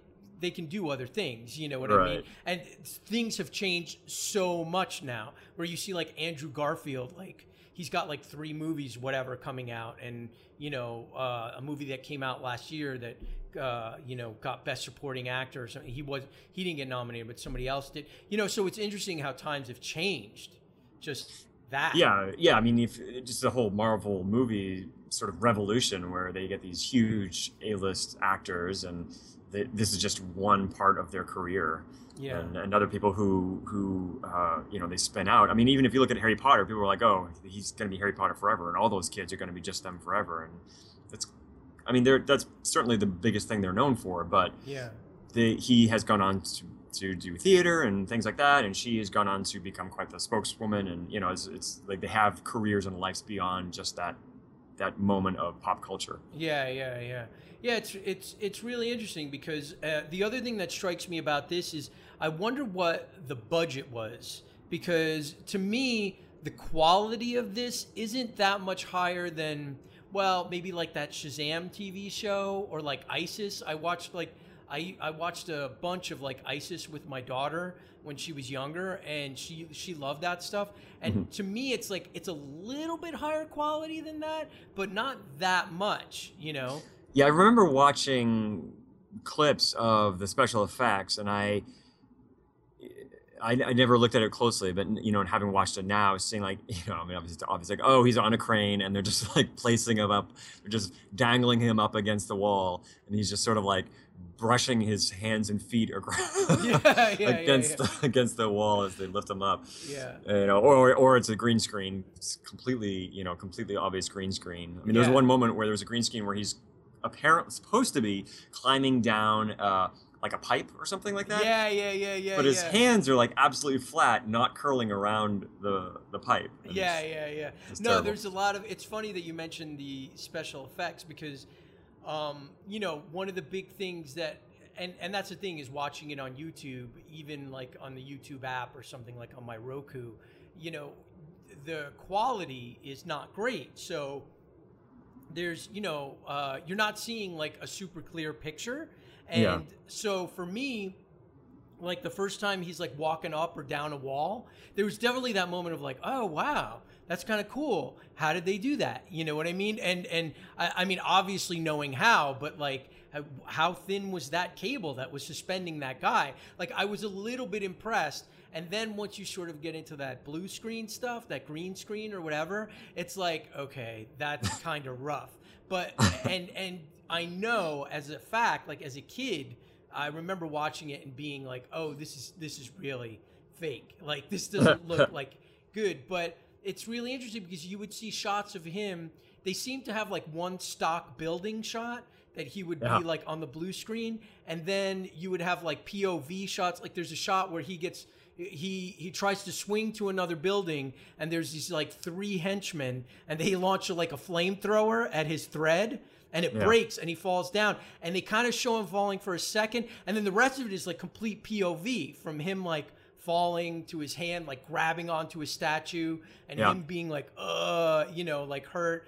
they can do other things. You know what I mean?
Right.
And things have changed so much now, where you see like Andrew Garfield, like he's got like 3 movies, whatever, coming out, and a movie that came out last year that got Best Supporting Actor or something. He didn't get nominated, but somebody else did. So it's interesting how times have changed. Just that.
Yeah. I mean, if just the whole Marvel movie sort of revolution, where they get these huge A-list actors, and this is just one part of their career.
Yeah.
And other people who they spin out. I mean, even if you look at Harry Potter, people are like, oh, he's going to be Harry Potter forever, and all those kids are going to be just them forever. And that's certainly the biggest thing they're known for. But
yeah,
he has gone on to do theater and things like that, and she has gone on to become quite the spokeswoman. And it's like they have careers and lives beyond just that moment of pop culture.
Yeah. It's really interesting, because the other thing that strikes me about this is I wonder what the budget was, because to me the quality of this isn't that much higher than, well, maybe like that Shazam TV show, or like ISIS. I watched a bunch of like ISIS with my daughter when she was younger, and she loved that stuff. And to me, it's like it's a little bit higher quality than that, but not that much,
Yeah, I remember watching clips of the special effects, and I never looked at it closely, but and having watched it now, seeing like, obviously like, oh, he's on a crane, and they're just like placing him up, they're just dangling him up against the wall, and he's just sort of like brushing his hands and feet against the wall as they lift him up.
Yeah.
Or it's a green screen, it's completely obvious green screen. I mean, there was one moment where there was a green screen where he's apparently supposed to be climbing down like a pipe or something like that.
Yeah.
But his hands are like absolutely flat, not curling around the pipe. And
Yeah.
it's
No,
terrible.
there's a lot of. It's funny that you mentioned the special effects, because, one of the big things that, and that's the thing, is watching it on YouTube, even like on the YouTube app or something like on my Roku, the quality is not great. So there's, you're not seeing like a super clear picture. And so for me, like the first time he's like walking up or down a wall, there was definitely that moment of like, oh, wow, that's kind of cool. How did they do that? You know what I mean? And I mean, obviously knowing how, but like, how thin was that cable that was suspending that guy? Like, I was a little bit impressed. And then once you sort of get into that blue screen stuff, that green screen or whatever, it's like, okay, that's kind of rough. But, and I know as a fact, like as a kid, I remember watching it and being like, oh, this is really fake. Like, this doesn't look like good. But it's really interesting, because you would see shots of him. They seem to have like one stock building shot that he would be like on the blue screen. And then you would have like POV shots. Like there's a shot where he tries to swing to another building, and there's these like 3 henchmen, and they launch like a flamethrower at his thread, and it breaks, and he falls down, and they kind of show him falling for a second, and then the rest of it is like complete POV from him like falling to his hand, like grabbing onto a statue, and him being like, like hurt.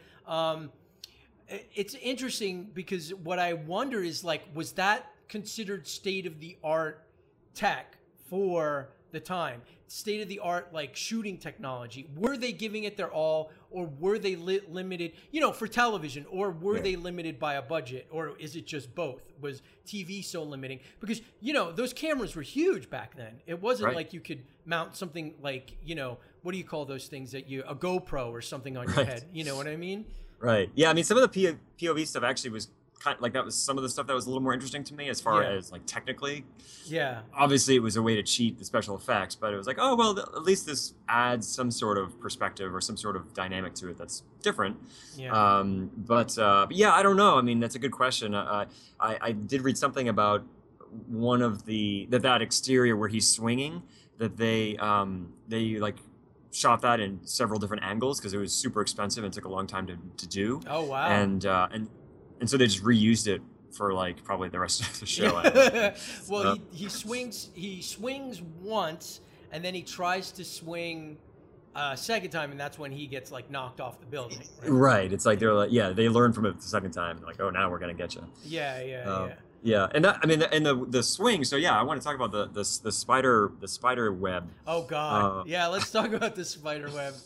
It's interesting, because what I wonder is like, was that considered state-of-the-art tech for the time, state-of-the-art like shooting technology? Were they giving it their all, or were they limited, for television, or were they limited by a budget, or is it just both? Was TV so limiting? Because those cameras were huge back then. It wasn't like you could mount something like, what do you call those things that a GoPro or something on your head? You know what I mean?
Right. Yeah. I mean, some of the POV stuff actually was kind of like, that was some of the stuff that was a little more interesting to me as far as like technically.
Yeah.
Obviously, it was a way to cheat the special effects, but it was like, oh, well, at least this adds some sort of perspective or some sort of dynamic to it that's different.
Yeah.
But yeah, I don't know. I mean, that's a good question. I did read something about one of that exterior where he's swinging, that they like shot that in several different angles because it was super expensive and took a long time to do.
Oh wow!
And so they just reused it for like probably the rest of the show.
Well, he swings once, and then he tries to swing a second time, and that's when he gets like knocked off the building. Right.
It's like they're like, they learn from it the second time. They're like, oh, now we're gonna get you.
Yeah.
Yeah, and that, I mean, and the swing. So yeah, I want to talk about the spider web.
Oh God, yeah. Let's talk about the spider web.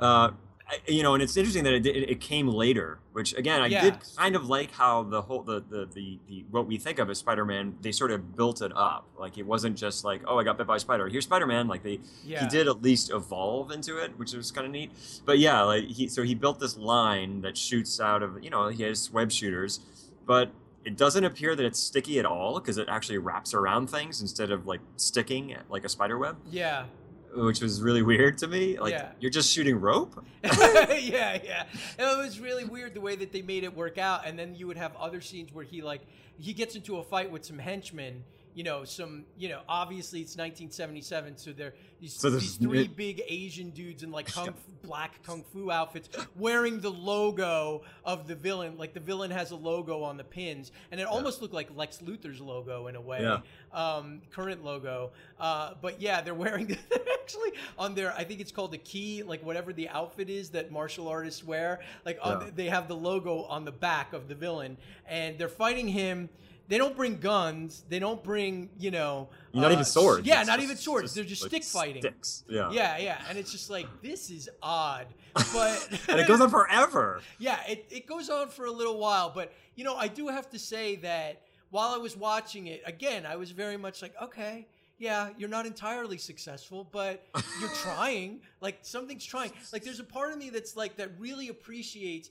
And it's interesting that it came later, which again I did kind of like how the whole the what we think of as Spider-Man, they sort of built it up. Like it wasn't just like, oh, I got bit by a spider, here's Spider-Man. Like he did at least evolve into it, which was kind of neat. But yeah, like he built this line that shoots out of, he has web shooters, but it doesn't appear that it's sticky at all because it actually wraps around things instead of like sticking like a spider web.
Yeah.
Which was really weird to me. Like, you're just shooting rope?
yeah. It was really weird the way that they made it work out. And then you would have other scenes where he gets into a fight with some henchmen. Obviously it's 1977, so there these three big Asian dudes in like black kung fu outfits wearing the logo of the villain. Like the villain has a logo on the pins, and it almost looked like Lex Luthor's logo in a way, current logo. But yeah, they're wearing they're actually on their, I think it's called the key, like whatever the outfit is that martial artists wear. Like they have the logo on the back of the villain, and they're fighting him. They don't bring guns. They don't bring,
not even swords.
Yeah, not even swords. They're just stick fighting.
Sticks. Yeah.
Yeah. And it's just like, this is odd. But
and it goes on forever.
Yeah, it goes on for a little while. But, I do have to say that while I was watching it, again, I was very much like, okay, yeah, you're not entirely successful, but you're trying. Like, something's trying. Like, there's a part of me that's like, that really appreciates,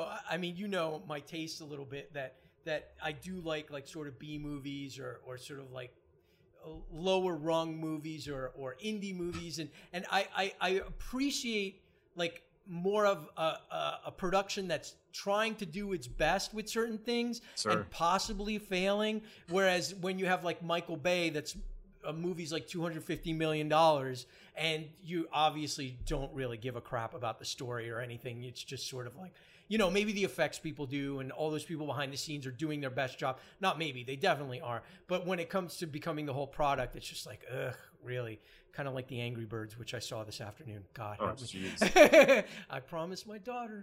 my taste a little bit, that I do like sort of B movies or sort of like lower rung movies or indie movies. And I appreciate like more of a production that's trying to do its best with certain things and possibly failing. Whereas when you have like Michael Bay, that's a movie's like $250 million and you obviously don't really give a crap about the story or anything. It's just sort of like, maybe the effects people do and all those people behind the scenes are doing their best job. Not maybe, they definitely are. But when it comes to becoming the whole product, it's just like, ugh, really? Kind of like the Angry Birds, which I saw this afternoon. God help me. I promised my daughter.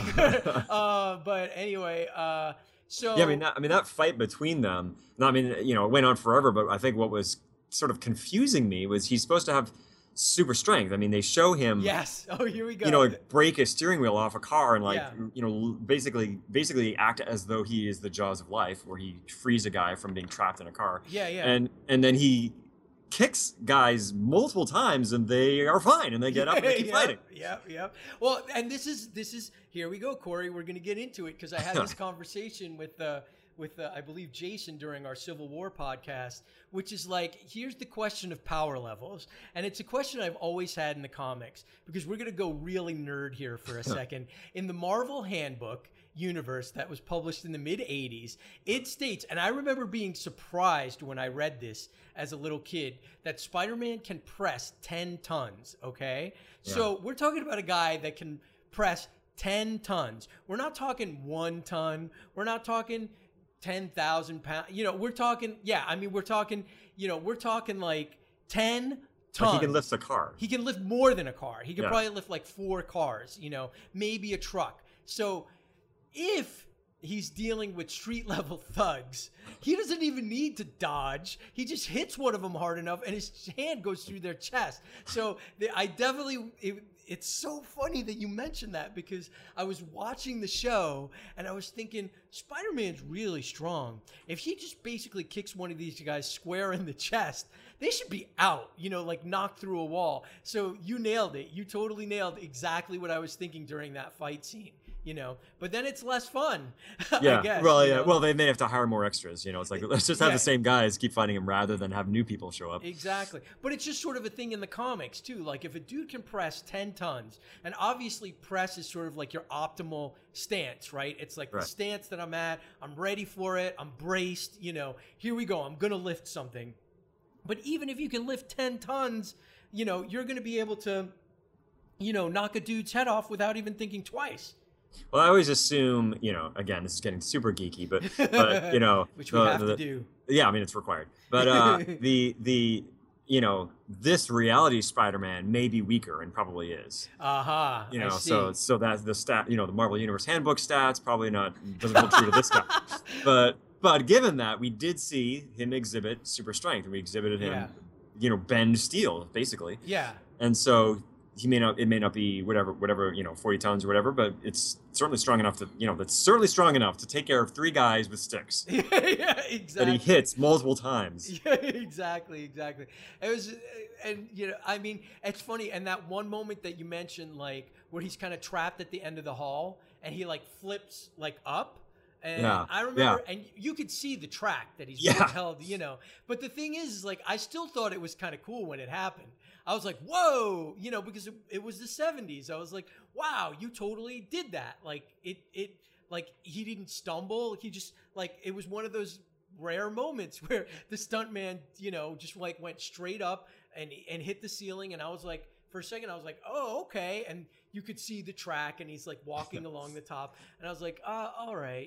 But anyway, so...
Yeah, I mean, that fight between them, it went on forever, but I think what was sort of confusing me was he's supposed to have super strength. I mean, they show him.
Yes. Oh, here we go.
Break a steering wheel off a car and basically act as though he is the Jaws of life, where he frees a guy from being trapped in a car.
Yeah.
And then he kicks guys multiple times, and they are fine, and they get up and they keep fighting.
Yeah. Well, and this is here we go, Corey. We're going to get into it because I had this conversation with I believe Jason during our Civil War podcast, which is like, here's the question of power levels. And it's a question I've always had in the comics, because we're going to go really nerd here for a second. In the Marvel Handbook universe that was published in the mid-'80s, it states, and I remember being surprised when I read this as a little kid, that Spider-Man can press 10 tons, okay? Yeah. So we're talking about a guy that can press 10 tons. We're not talking 1 ton. We're not talking 10,000 pounds. We're talking, we're talking like 10 tons.
Like he can lift a car.
He can lift more than a car. He can probably lift like 4 cars, maybe a truck. So if he's dealing with street level thugs, he doesn't even need to dodge. He just hits one of them hard enough and his hand goes through their chest. So it's so funny that you mentioned that, because I was watching the show and I was thinking, Spider-Man's really strong. If he just basically kicks one of these guys square in the chest, they should be out, like knocked through a wall. So you nailed it. You totally nailed exactly what I was thinking during that fight scene. But then it's less fun.
Yeah.
I guess,
Well, they may have to hire more extras. It's like, let's just have the same guys keep fighting him rather than have new people show up.
Exactly. But it's just sort of a thing in the comics too. Like if a dude can press 10 tons, and obviously press is sort of like your optimal stance, right? It's like the stance that I'm at. I'm ready for it. I'm braced. Here we go. I'm going to lift something. But even if you can lift 10 tons, you're going to be able to, knock a dude's head off without even thinking twice.
Well, I always assume, again, this is getting super geeky, but
which we have to do.
Yeah, I mean, it's required. But this reality Spider-Man may be weaker, and probably is.
I see.
So that's the stat. The Marvel Universe Handbook stats probably doesn't hold true to this guy. But But given that, we did see him exhibit super strength, and we exhibited him, bend steel basically.
Yeah.
And so it may not be whatever 40 tons or whatever, but it's certainly strong enough to take care of 3 guys with sticks.
Yeah, exactly.
That he hits multiple times.
Yeah, exactly. It was, and I mean, it's funny. And that one moment that you mentioned, like where he's kind of trapped at the end of the hall, and he like flips like up. And I remember, and you could see the track that he's being held, But the thing is, like, I still thought it was kind of cool when it happened. I was like, whoa, because it was the 70s. I was like, wow, you totally did that. Like, like, he didn't stumble. He just, like, it was one of those rare moments where the stuntman, just, like, went straight up and hit the ceiling. And I was like, for a second, I was like, oh, okay. And you could see the track, and he's like walking along the top, and I was like, all right,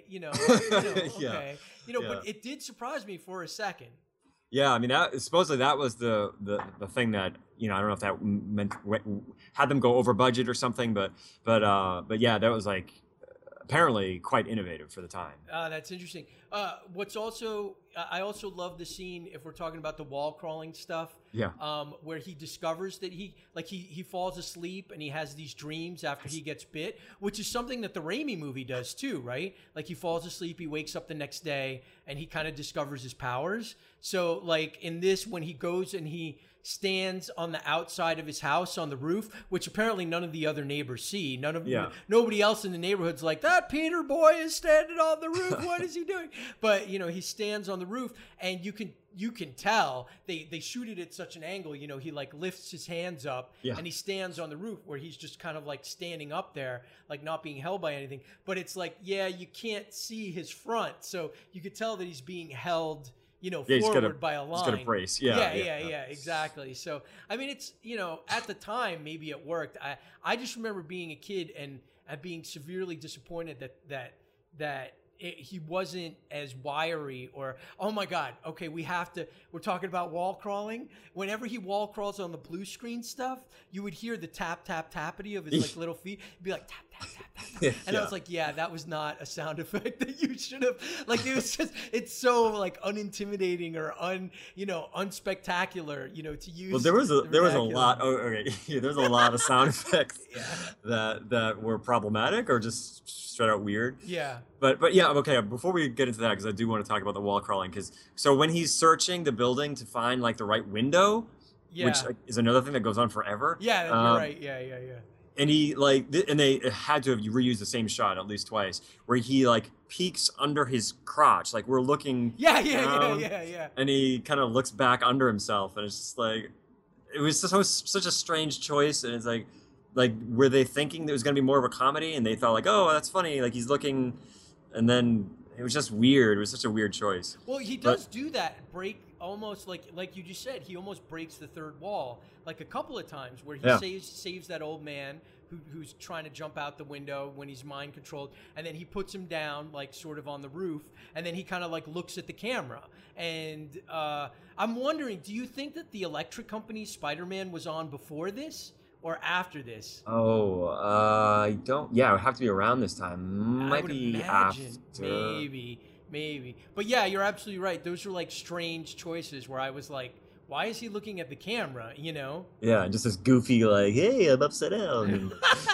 okay, But it did surprise me for a second.
Yeah, I mean, supposedly that was the thing that I don't know if that had them go over budget or something, but yeah, that was like apparently quite innovative for the time.
That's interesting. What's also I also love the scene, if we're talking about the wall crawling stuff.
Yeah.
Where he discovers that he falls asleep and he has these dreams after he gets bit, which is something that the Raimi movie does too, right? Like he falls asleep, he wakes up the next day, and he kind of discovers his powers. So like in this, when he goes and he stands on the outside of his house on the roof, which apparently none of the other neighbors see. Nobody else in the neighborhood's like, that Peter boy is standing on the roof. What is he doing? But he stands on the roof, and you can tell they shoot it at such an angle. He like lifts his hands up, and he stands on the roof where he's just kind of like standing up there, like not being held by anything. But it's like, you can't see his front, so you could tell that he's being held forward by a line.
He's got a brace. Yeah,
exactly. So, I mean, it's, at the time, maybe it worked. I just remember being a kid and being severely disappointed that he wasn't as wiry, or, oh my God, okay, we're talking about wall crawling. Whenever he wall crawls on the blue screen stuff, you would hear the tap, tap, tappity of his like little feet. It'd be like, tap, tap, tap, tap. And I was like, that was not a sound effect that you should have, like, it was just, it's so like unintimidating or unspectacular, to use.
Well, there was a lot. Oh, okay. There's a lot of sound effects that were problematic or just straight out weird.
Yeah.
But yeah, okay. Before we get into that, because I do want to talk about the wall crawling, so when he's searching the building to find like the right window, which is another thing that goes on forever.
Yeah, you're right. Yeah.
And he and they had to have reused the same shot at least twice, where he like peeks under his crotch, like we're looking.
Yeah.
And he kind of looks back under himself, and it's just like, it was such a strange choice, and it's like, were they thinking there was going to be more of a comedy, and they thought like, oh, that's funny, like he's looking, and then it was just weird. It was such a weird choice.
Well, he does do that, break almost like you just said. He almost breaks the third wall like a couple of times, where he saves that old man who's trying to jump out the window when he's mind controlled, and then he puts him down like sort of on the roof, and then he kind of like looks at the camera. And I'm wondering, do you think that the Electric Company's Spider-Man was on before this or after this?
Oh, I don't. Yeah, it would have to be around this time.
I would imagine, maybe. But yeah, you're absolutely right. Those were like strange choices where I was like, why is he looking at the camera?
Yeah, just this goofy like, hey, I'm upside down.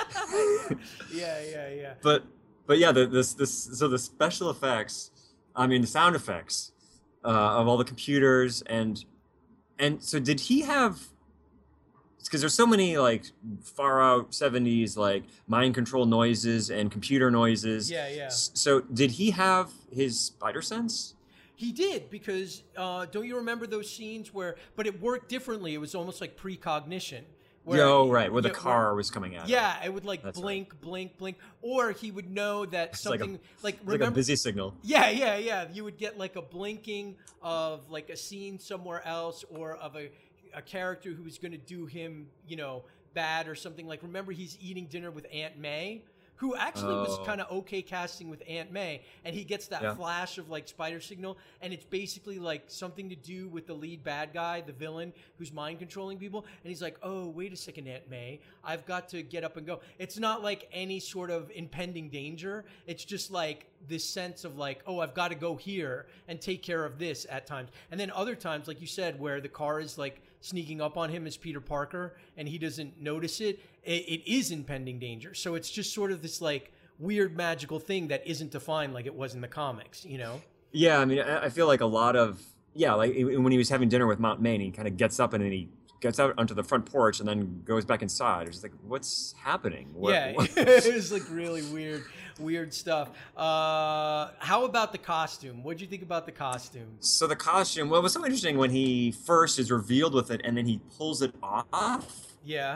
Yeah.
But yeah, so the special effects, I mean the sound effects of all the computers and so did he have? Because there's so many like far out 70s like mind control noises and computer noises.
Yeah.
So did he have his spider sense?
He did, because don't you remember those scenes but it worked differently. It was almost like precognition. Where
the car was coming at him.
Yeah, it would like blink, or he would know that
it's
something remember,
like a busy signal.
Yeah. You would get like a blinking of like a scene somewhere else, or of a character who was going to do him, bad or something. Like, remember, he's eating dinner with Aunt May, who actually was
Oh.
kind of okay casting with Aunt May, and he gets that
Yeah.
flash of like spider signal, and it's basically like something to do with the lead bad guy, the villain who's mind controlling people, and he's like, oh, wait a second, Aunt May, I've got to get up and go. It's not like any sort of impending danger. It's just like this sense of like, oh, I've got to go here and take care of this at times. And then other times, like you said, where the car is like sneaking up on him as Peter Parker and he doesn't notice it is impending danger. So it's just sort of this like weird magical thing that isn't defined like it was in the comics, you know?
Yeah, I mean, I feel like a lot of like when he was having dinner with Mount Maine, he kind of gets up and then he gets out onto the front porch and then goes back inside. It's just like, what's happening?
Yeah, it was like really weird stuff. How about the costume? What'd you think about the costume?
So the costume, well, it was so interesting when he first is revealed with it and then he pulls it off.
Yeah.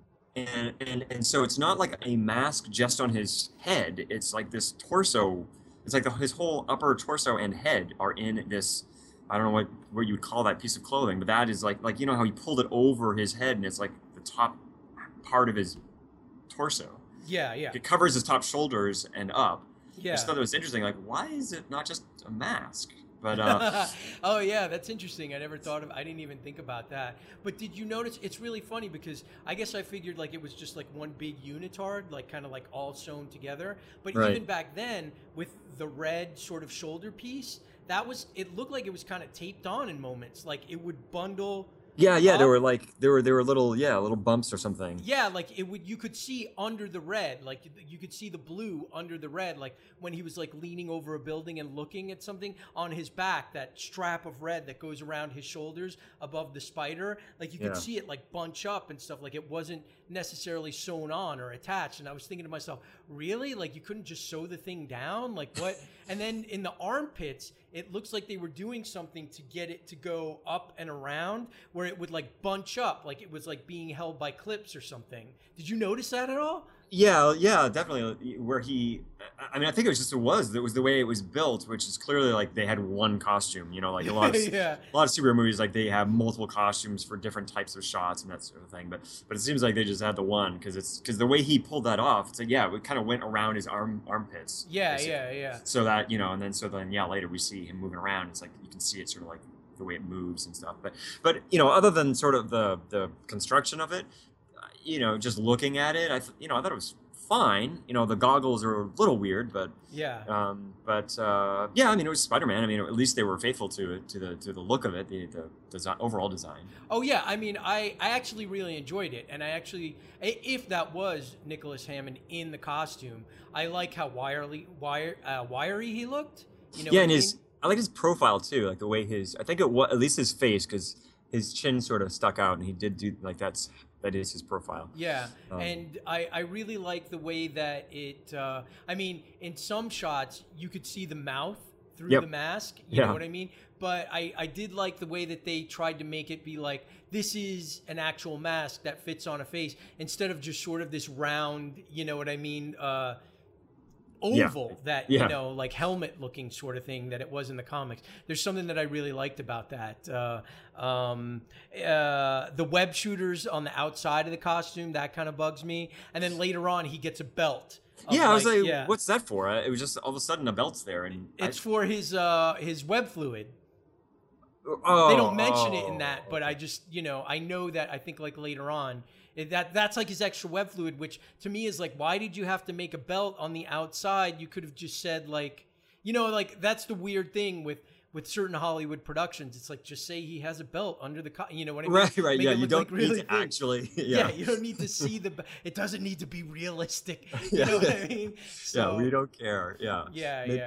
And so it's not like a mask just on his head. It's like this torso. It's like his whole upper torso and head are in this. I don't know what you would call that piece of clothing, but that is like you know how he pulled it over his head and it's like the top part of his torso.
Yeah.
It covers his top shoulders and up.
Yeah.
I just thought it was interesting. Like, why is it not just a mask? But
oh yeah, that's interesting. I didn't even think about that. But did you notice? It's really funny because I guess I figured like it was just like one big unitard, like kind of like all sewn together. But
Right.
even back then, with the red sort of shoulder piece, it looked like it was kind of taped on in moments. Like it would bundle.
yeah,
up.
there were little bumps or something.
Yeah, like you could see under the red, like you could see the blue under the red, like when he was like leaning over a building and looking at something on his back, that strap of red that goes around his shoulders above the spider, like you could
Yeah.
see it like bunch up and stuff, like it wasn't necessarily sewn on or attached. And I was thinking to myself, really? Like you couldn't just sew the thing down? Like what? And then in the armpits, it looks like they were doing something to get it to go up and around where it would like bunch up, like it was like being held by clips or something. Did you notice that at all?
Yeah, definitely. Where I mean, I think it was the way it was built, which is clearly like they had one costume. You know, like a lot of
Yeah.
a lot of superhero movies, like they have multiple costumes for different types of shots and that sort of thing. But it seems like they just had the one because the way he pulled that off, it's like it kind of went around his armpits.
Yeah,
basically.
yeah.
So that later we see him moving around. It's like you can see it sort of like the way it moves and stuff. But other than sort of the construction of it, just looking at it, I thought it was fine. The goggles are a little weird, but
Yeah.
I mean, it was Spider-Man. I mean, at least they were faithful to it, to the look of it, the design, overall design.
Oh yeah, I mean, I actually really enjoyed it, and if that was Nicholas Hammond in the costume, I like how wiry he looked. You know
Yeah,
what
and
I mean?
I like his profile too, like the way I think it was at least his face, because his chin sort of stuck out, and he did do like that is his profile.
Yeah, and I really like the way that it. I mean, in some shots you could see the mouth through
Yep.
the mask. You
Yeah.
know what I mean? But I did like the way that they tried to make it be like this is an actual mask that fits on a face instead of just sort of this round. You know what I mean? Oval that
Yeah.
like helmet looking sort of thing that it was in the comics. There's something that I really liked about that. The web shooters on the outside of the costume, that kind of bugs me. And then later on, he gets a belt. of,
Yeah, I was like,
yeah.
what's that for? It was just all of a sudden a belt's there, and
It's for his web fluid.
oh,
They don't mention it in that, but I just I know that I think like later on. That's like his extra web fluid, which to me is like, why did you have to make a belt on the outside? You could have just said like, like that's the weird thing with certain Hollywood productions. It's like, just say he has a belt under the, you know what I mean?
Right,
Make
yeah.
it
You
look
don't
like
need
really
to
big.
actually,
Yeah, you don't need to see it doesn't need to be realistic. You know what I mean? So,
yeah, we don't care. Yeah.
Yeah,
Maybe-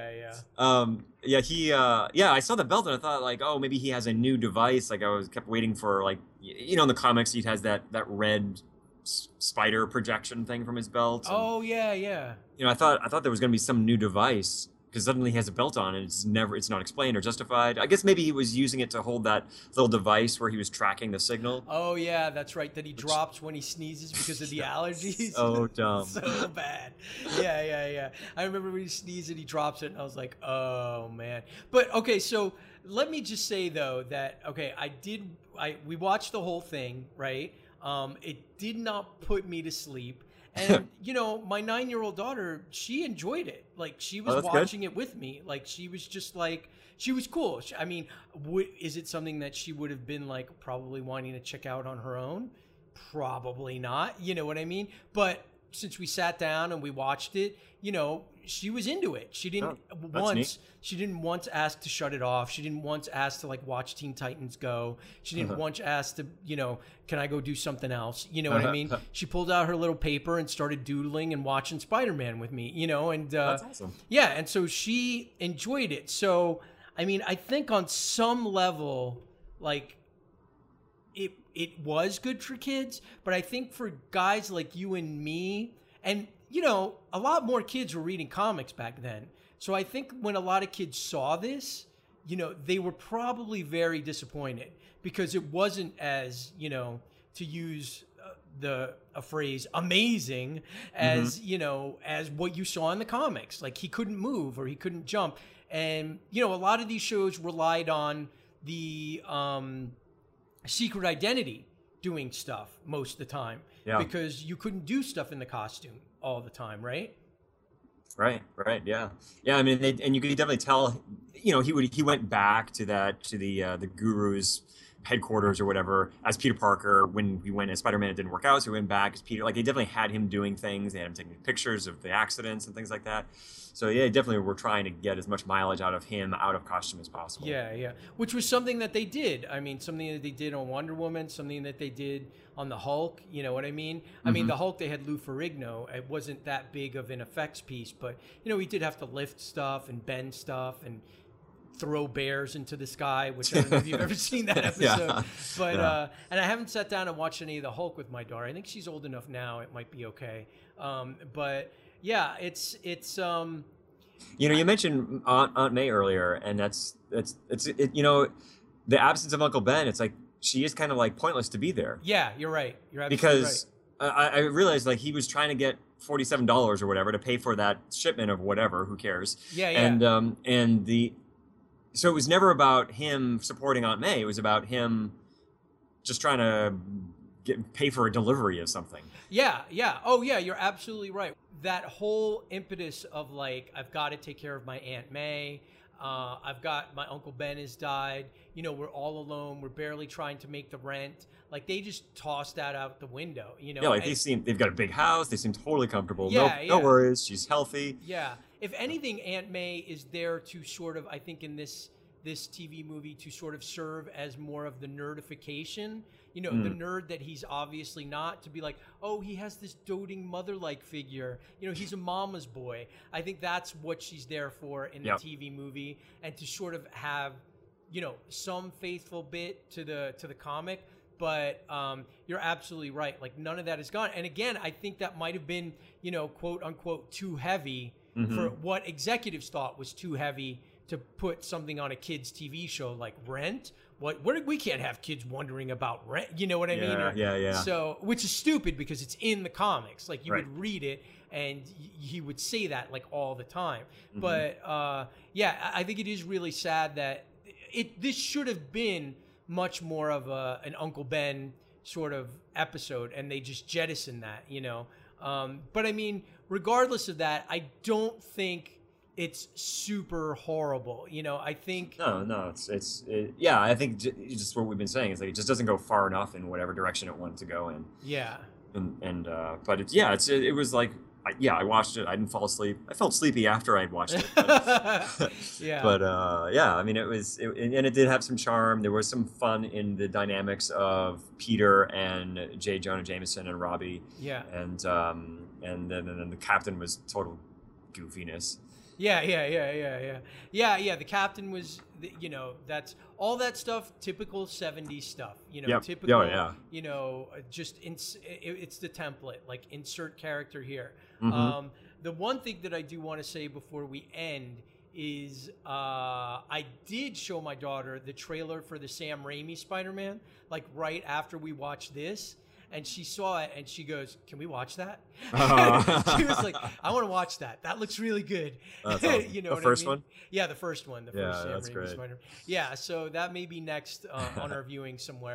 yeah.
I saw the belt and I thought like, oh, maybe he has a new device. Like kept waiting for like, in the comics he has that red spider projection thing from his belt. And,
Oh yeah.
I thought there was going to be some new device because suddenly he has a belt on and it's not explained or justified. I guess maybe he was using it to hold that little device where he was tracking the signal.
Oh yeah, that's right. That he drops when he sneezes because of the allergies.
Oh, dumb.
So bad. Yeah. I remember when he sneezes and he drops it, and I was like, oh man. But okay, so let me just say though that we watched the whole thing, right? It did not put me to sleep. And my 9-year-old daughter, she enjoyed it. Like, she was
that's
watching it with me. Like, she was just like, she was cool. I mean, is it something that she would have been like probably wanting to check out on her own? Probably not. You know what I mean? But since we sat down and we watched it, she was into it. She didn't she didn't once ask to shut it off. She didn't once ask to like watch Teen Titans Go. She didn't once ask to, can I go do something else? You know what I mean? She pulled out her little paper and started doodling and watching Spider-Man with me, and
That's awesome.
yeah, and so she enjoyed it. So, I mean, I think on some level, like, it was good for kids, but I think for guys like you and me, and a lot more kids were reading comics back then. So I think when a lot of kids saw this, they were probably very disappointed because it wasn't as, to use a phrase, amazing as, as what you saw in the comics. Like, he couldn't move or he couldn't jump. And, a lot of these shows relied on the Secret Identity doing stuff most of the time because you couldn't do stuff in the costume all the time, right?
Right, yeah. I mean, and you could definitely tell, he went back to the Guru's headquarters or whatever as Peter Parker. When we went as Spider-Man, it didn't work out, so he went back as Peter. Like, they definitely had him doing things. They had him taking pictures of the accidents and things like that. So yeah, definitely we're trying to get as much mileage out of him out of costume as possible.
Yeah. Which was something that they did. I mean, something that they did on Wonder Woman, something that they did on the Hulk. You know what I mean? I mean, the Hulk, they had Lou Ferrigno. It wasn't that big of an effects piece, but he did have to lift stuff and bend stuff and throw bears into the sky, which I don't know if you've ever seen that episode. But and I haven't sat down and watched any of the Hulk with my daughter. I think she's old enough now; it might be okay. But yeah, it's
you mentioned Aunt May earlier, and it's the absence of Uncle Ben. It's like she is kind of like pointless to be there.
Yeah, you're right. You're absolutely
because I realized like he was trying to get $47 or whatever to pay for that shipment of whatever. Who cares?
Yeah.
So it was never about him supporting Aunt May. It was about him just trying to pay for a delivery of something.
Yeah. Oh, yeah, you're absolutely right. That whole impetus of like, I've got to take care of my Aunt May. I've got my Uncle Ben has died. We're all alone. We're barely trying to make the rent. Like, they just tossed that out the window.
Yeah, like they've got a big house. They seem totally comfortable.
Yeah,
no worries. She's healthy.
Yeah. If anything, Aunt May is there to sort of, I think in this TV movie, to sort of serve as more of the nerdification, the nerd that he's obviously not, to be like, oh, he has this doting mother-like figure. He's a mama's boy. I think that's what she's there for in the TV movie, and to sort of have, some faithful bit to the comic. But you're absolutely right. Like, none of that is gone. And again, I think that might have been, quote unquote, too heavy for what executives thought was too heavy to put something on a kids' TV show like Rent. We can't have kids wondering about Rent. You know what I mean?
Yeah.
So, which is stupid because it's in the comics. Like, you would read it and he would say that like all the time. But I think it is really sad that this should have been much more of an Uncle Ben sort of episode, and they just jettisoned that, But I mean, regardless of that, I don't think it's super horrible. I think
no, I think just what we've been saying is like it just doesn't go far enough in whatever direction it wanted to go in.
Yeah.
But it was like I watched it. I didn't fall asleep. I felt sleepy after I'd watched it. But,
yeah.
But I mean, it did have some charm. There was some fun in the dynamics of Peter and J. Jonah Jameson and Robbie.
Yeah.
And then the captain was total goofiness.
Yeah. The captain was, that's all that stuff. Typical '70s stuff. Typical.
Oh, yeah.
Just it's the template. Like, insert character here.
Mm-hmm.
The one thing that I do want to say before we end is I did show my daughter the trailer for the Sam Raimi Spider-Man, like right after we watched this. And she saw it and she goes, "Can we watch that?" She was like, "I want to watch that. That looks really good."
Awesome. The first one?
Yeah, the first one. The first Sam
that's
Raimi
great.
Spider-Man. Yeah, so that may be next on our viewing somewhere.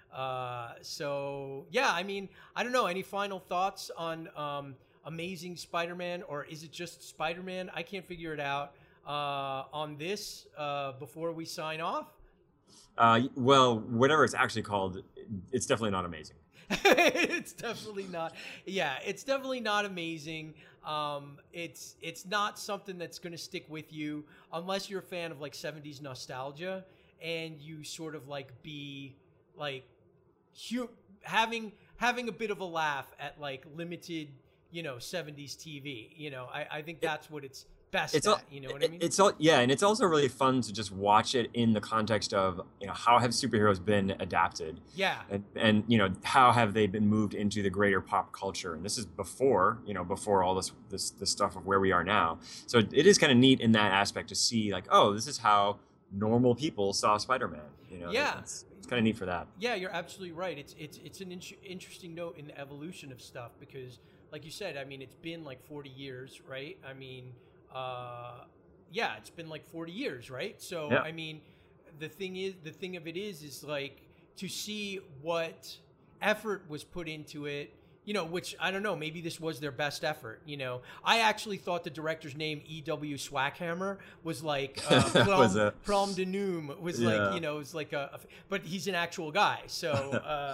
So yeah, I mean, I don't know. Any final thoughts on Amazing Spider-Man, or is it just Spider-Man? I can't figure it out. On this, before we sign off.
Well, whatever it's actually called, it's definitely not amazing.
It's definitely not. Yeah, it's definitely not amazing. It's not something that's going to stick with you unless you're a fan of like 70s nostalgia and you sort of like be like having a bit of a laugh at like limited, 70s TV. I think that's what it's best at, you know what I mean?
And it's also really fun to just watch it in the context of how have superheroes been adapted, and how have they been moved into the greater pop culture, and this is before all this stuff of where we are now. So it is kind of neat in that aspect to see like, oh, this is how normal people saw Spider-Man. It's kind of neat for that.
Yeah, you're absolutely right. It's an interesting note in the evolution of stuff because, like you said, I mean, it's been like 40 years, right? I mean. It's been like 40 years, right? So, I mean, the thing of it is like to see what effort was put into it, which I don't know, maybe this was their best effort, I actually thought the director's name, E.W. Swackhammer, was like, Prom de Noom was like, it was like but he's an actual guy. So,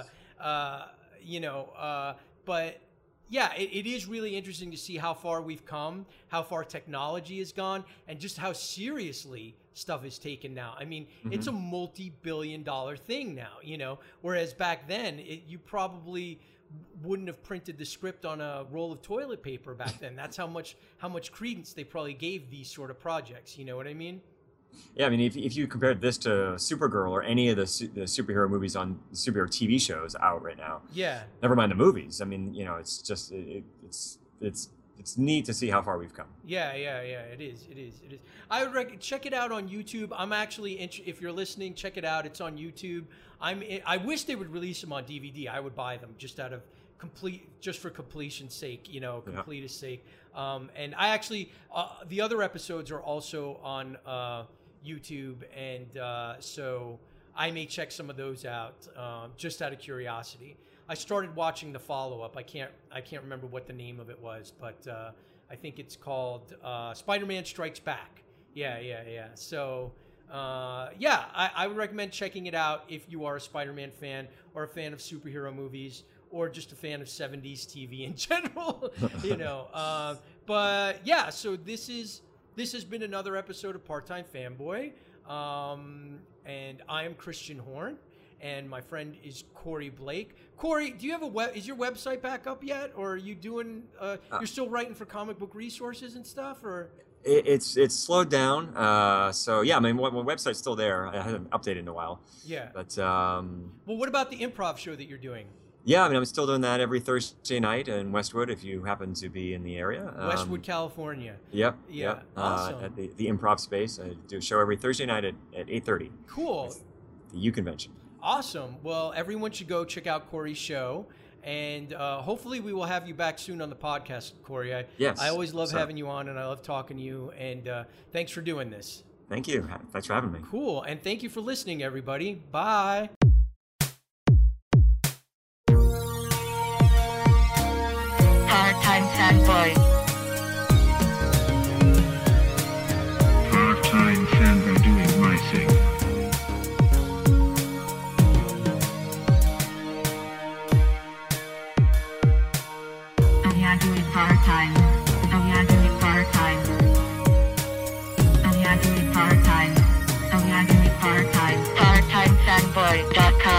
but yeah, it is really interesting to see how far we've come, how far technology has gone, and just how seriously stuff is taken now. I mean, it's a multi-billion-dollar thing now, whereas back then you probably wouldn't have printed the script on a roll of toilet paper back then. That's how much credence they probably gave these sort of projects. You know what I mean?
Yeah, I mean, if you compared this to Supergirl or any of the superhero movies on the superhero TV shows out right now, never mind the movies. I mean, it's just it's neat to see how far we've come.
Yeah, it is. I would check it out on YouTube. I'm actually if you're listening, check it out. It's on YouTube. I wish they would release them on DVD. I would buy them just for completion's sake, completest sake. And I actually the other episodes are also on YouTube, and so I may check some of those out just out of curiosity. I started watching the follow-up. I can't remember what the name of it was, but I think it's called Spider-Man Strikes Back. Yeah. So I would recommend checking it out if you are a Spider-Man fan or a fan of superhero movies or just a fan of 70s TV in general. But yeah, so this has been another episode of Part-Time Fanboy, and I am Christian Horn, and my friend is Corey Blake. Corey, do you have is your website back up yet, or are you doing? You're still writing for Comic Book Resources and stuff, or?
It's slowed down. So yeah, I mean, my website's still there. I haven't updated in a while.
Yeah.
But
well, what about the improv show that you're doing?
Yeah, I mean, I'm still doing that every Thursday night in Westwood, if you happen to be in the area.
Westwood, California.
Yep.
Yeah.
Yep.
Awesome.
At the Improv Space. I do a show every Thursday night at 8:30.
Cool.
It's the U Convention.
Awesome. Well, everyone should go check out Corey's show, and hopefully we will have you back soon on the podcast, Corey.
Yes.
I always love having you on, and I love talking to you, and thanks for doing this.
Thank you. Thanks for having me.
Cool. And thank you for listening, everybody. Bye.
Part-Time Fanboy.
Part-time fanboy doing my thing.
Oh yeah, doing part-time. Oh yeah, doing part-time. Oh yeah, doing part-time. Oh yeah, doing part-time. PartTimeFanboy.com.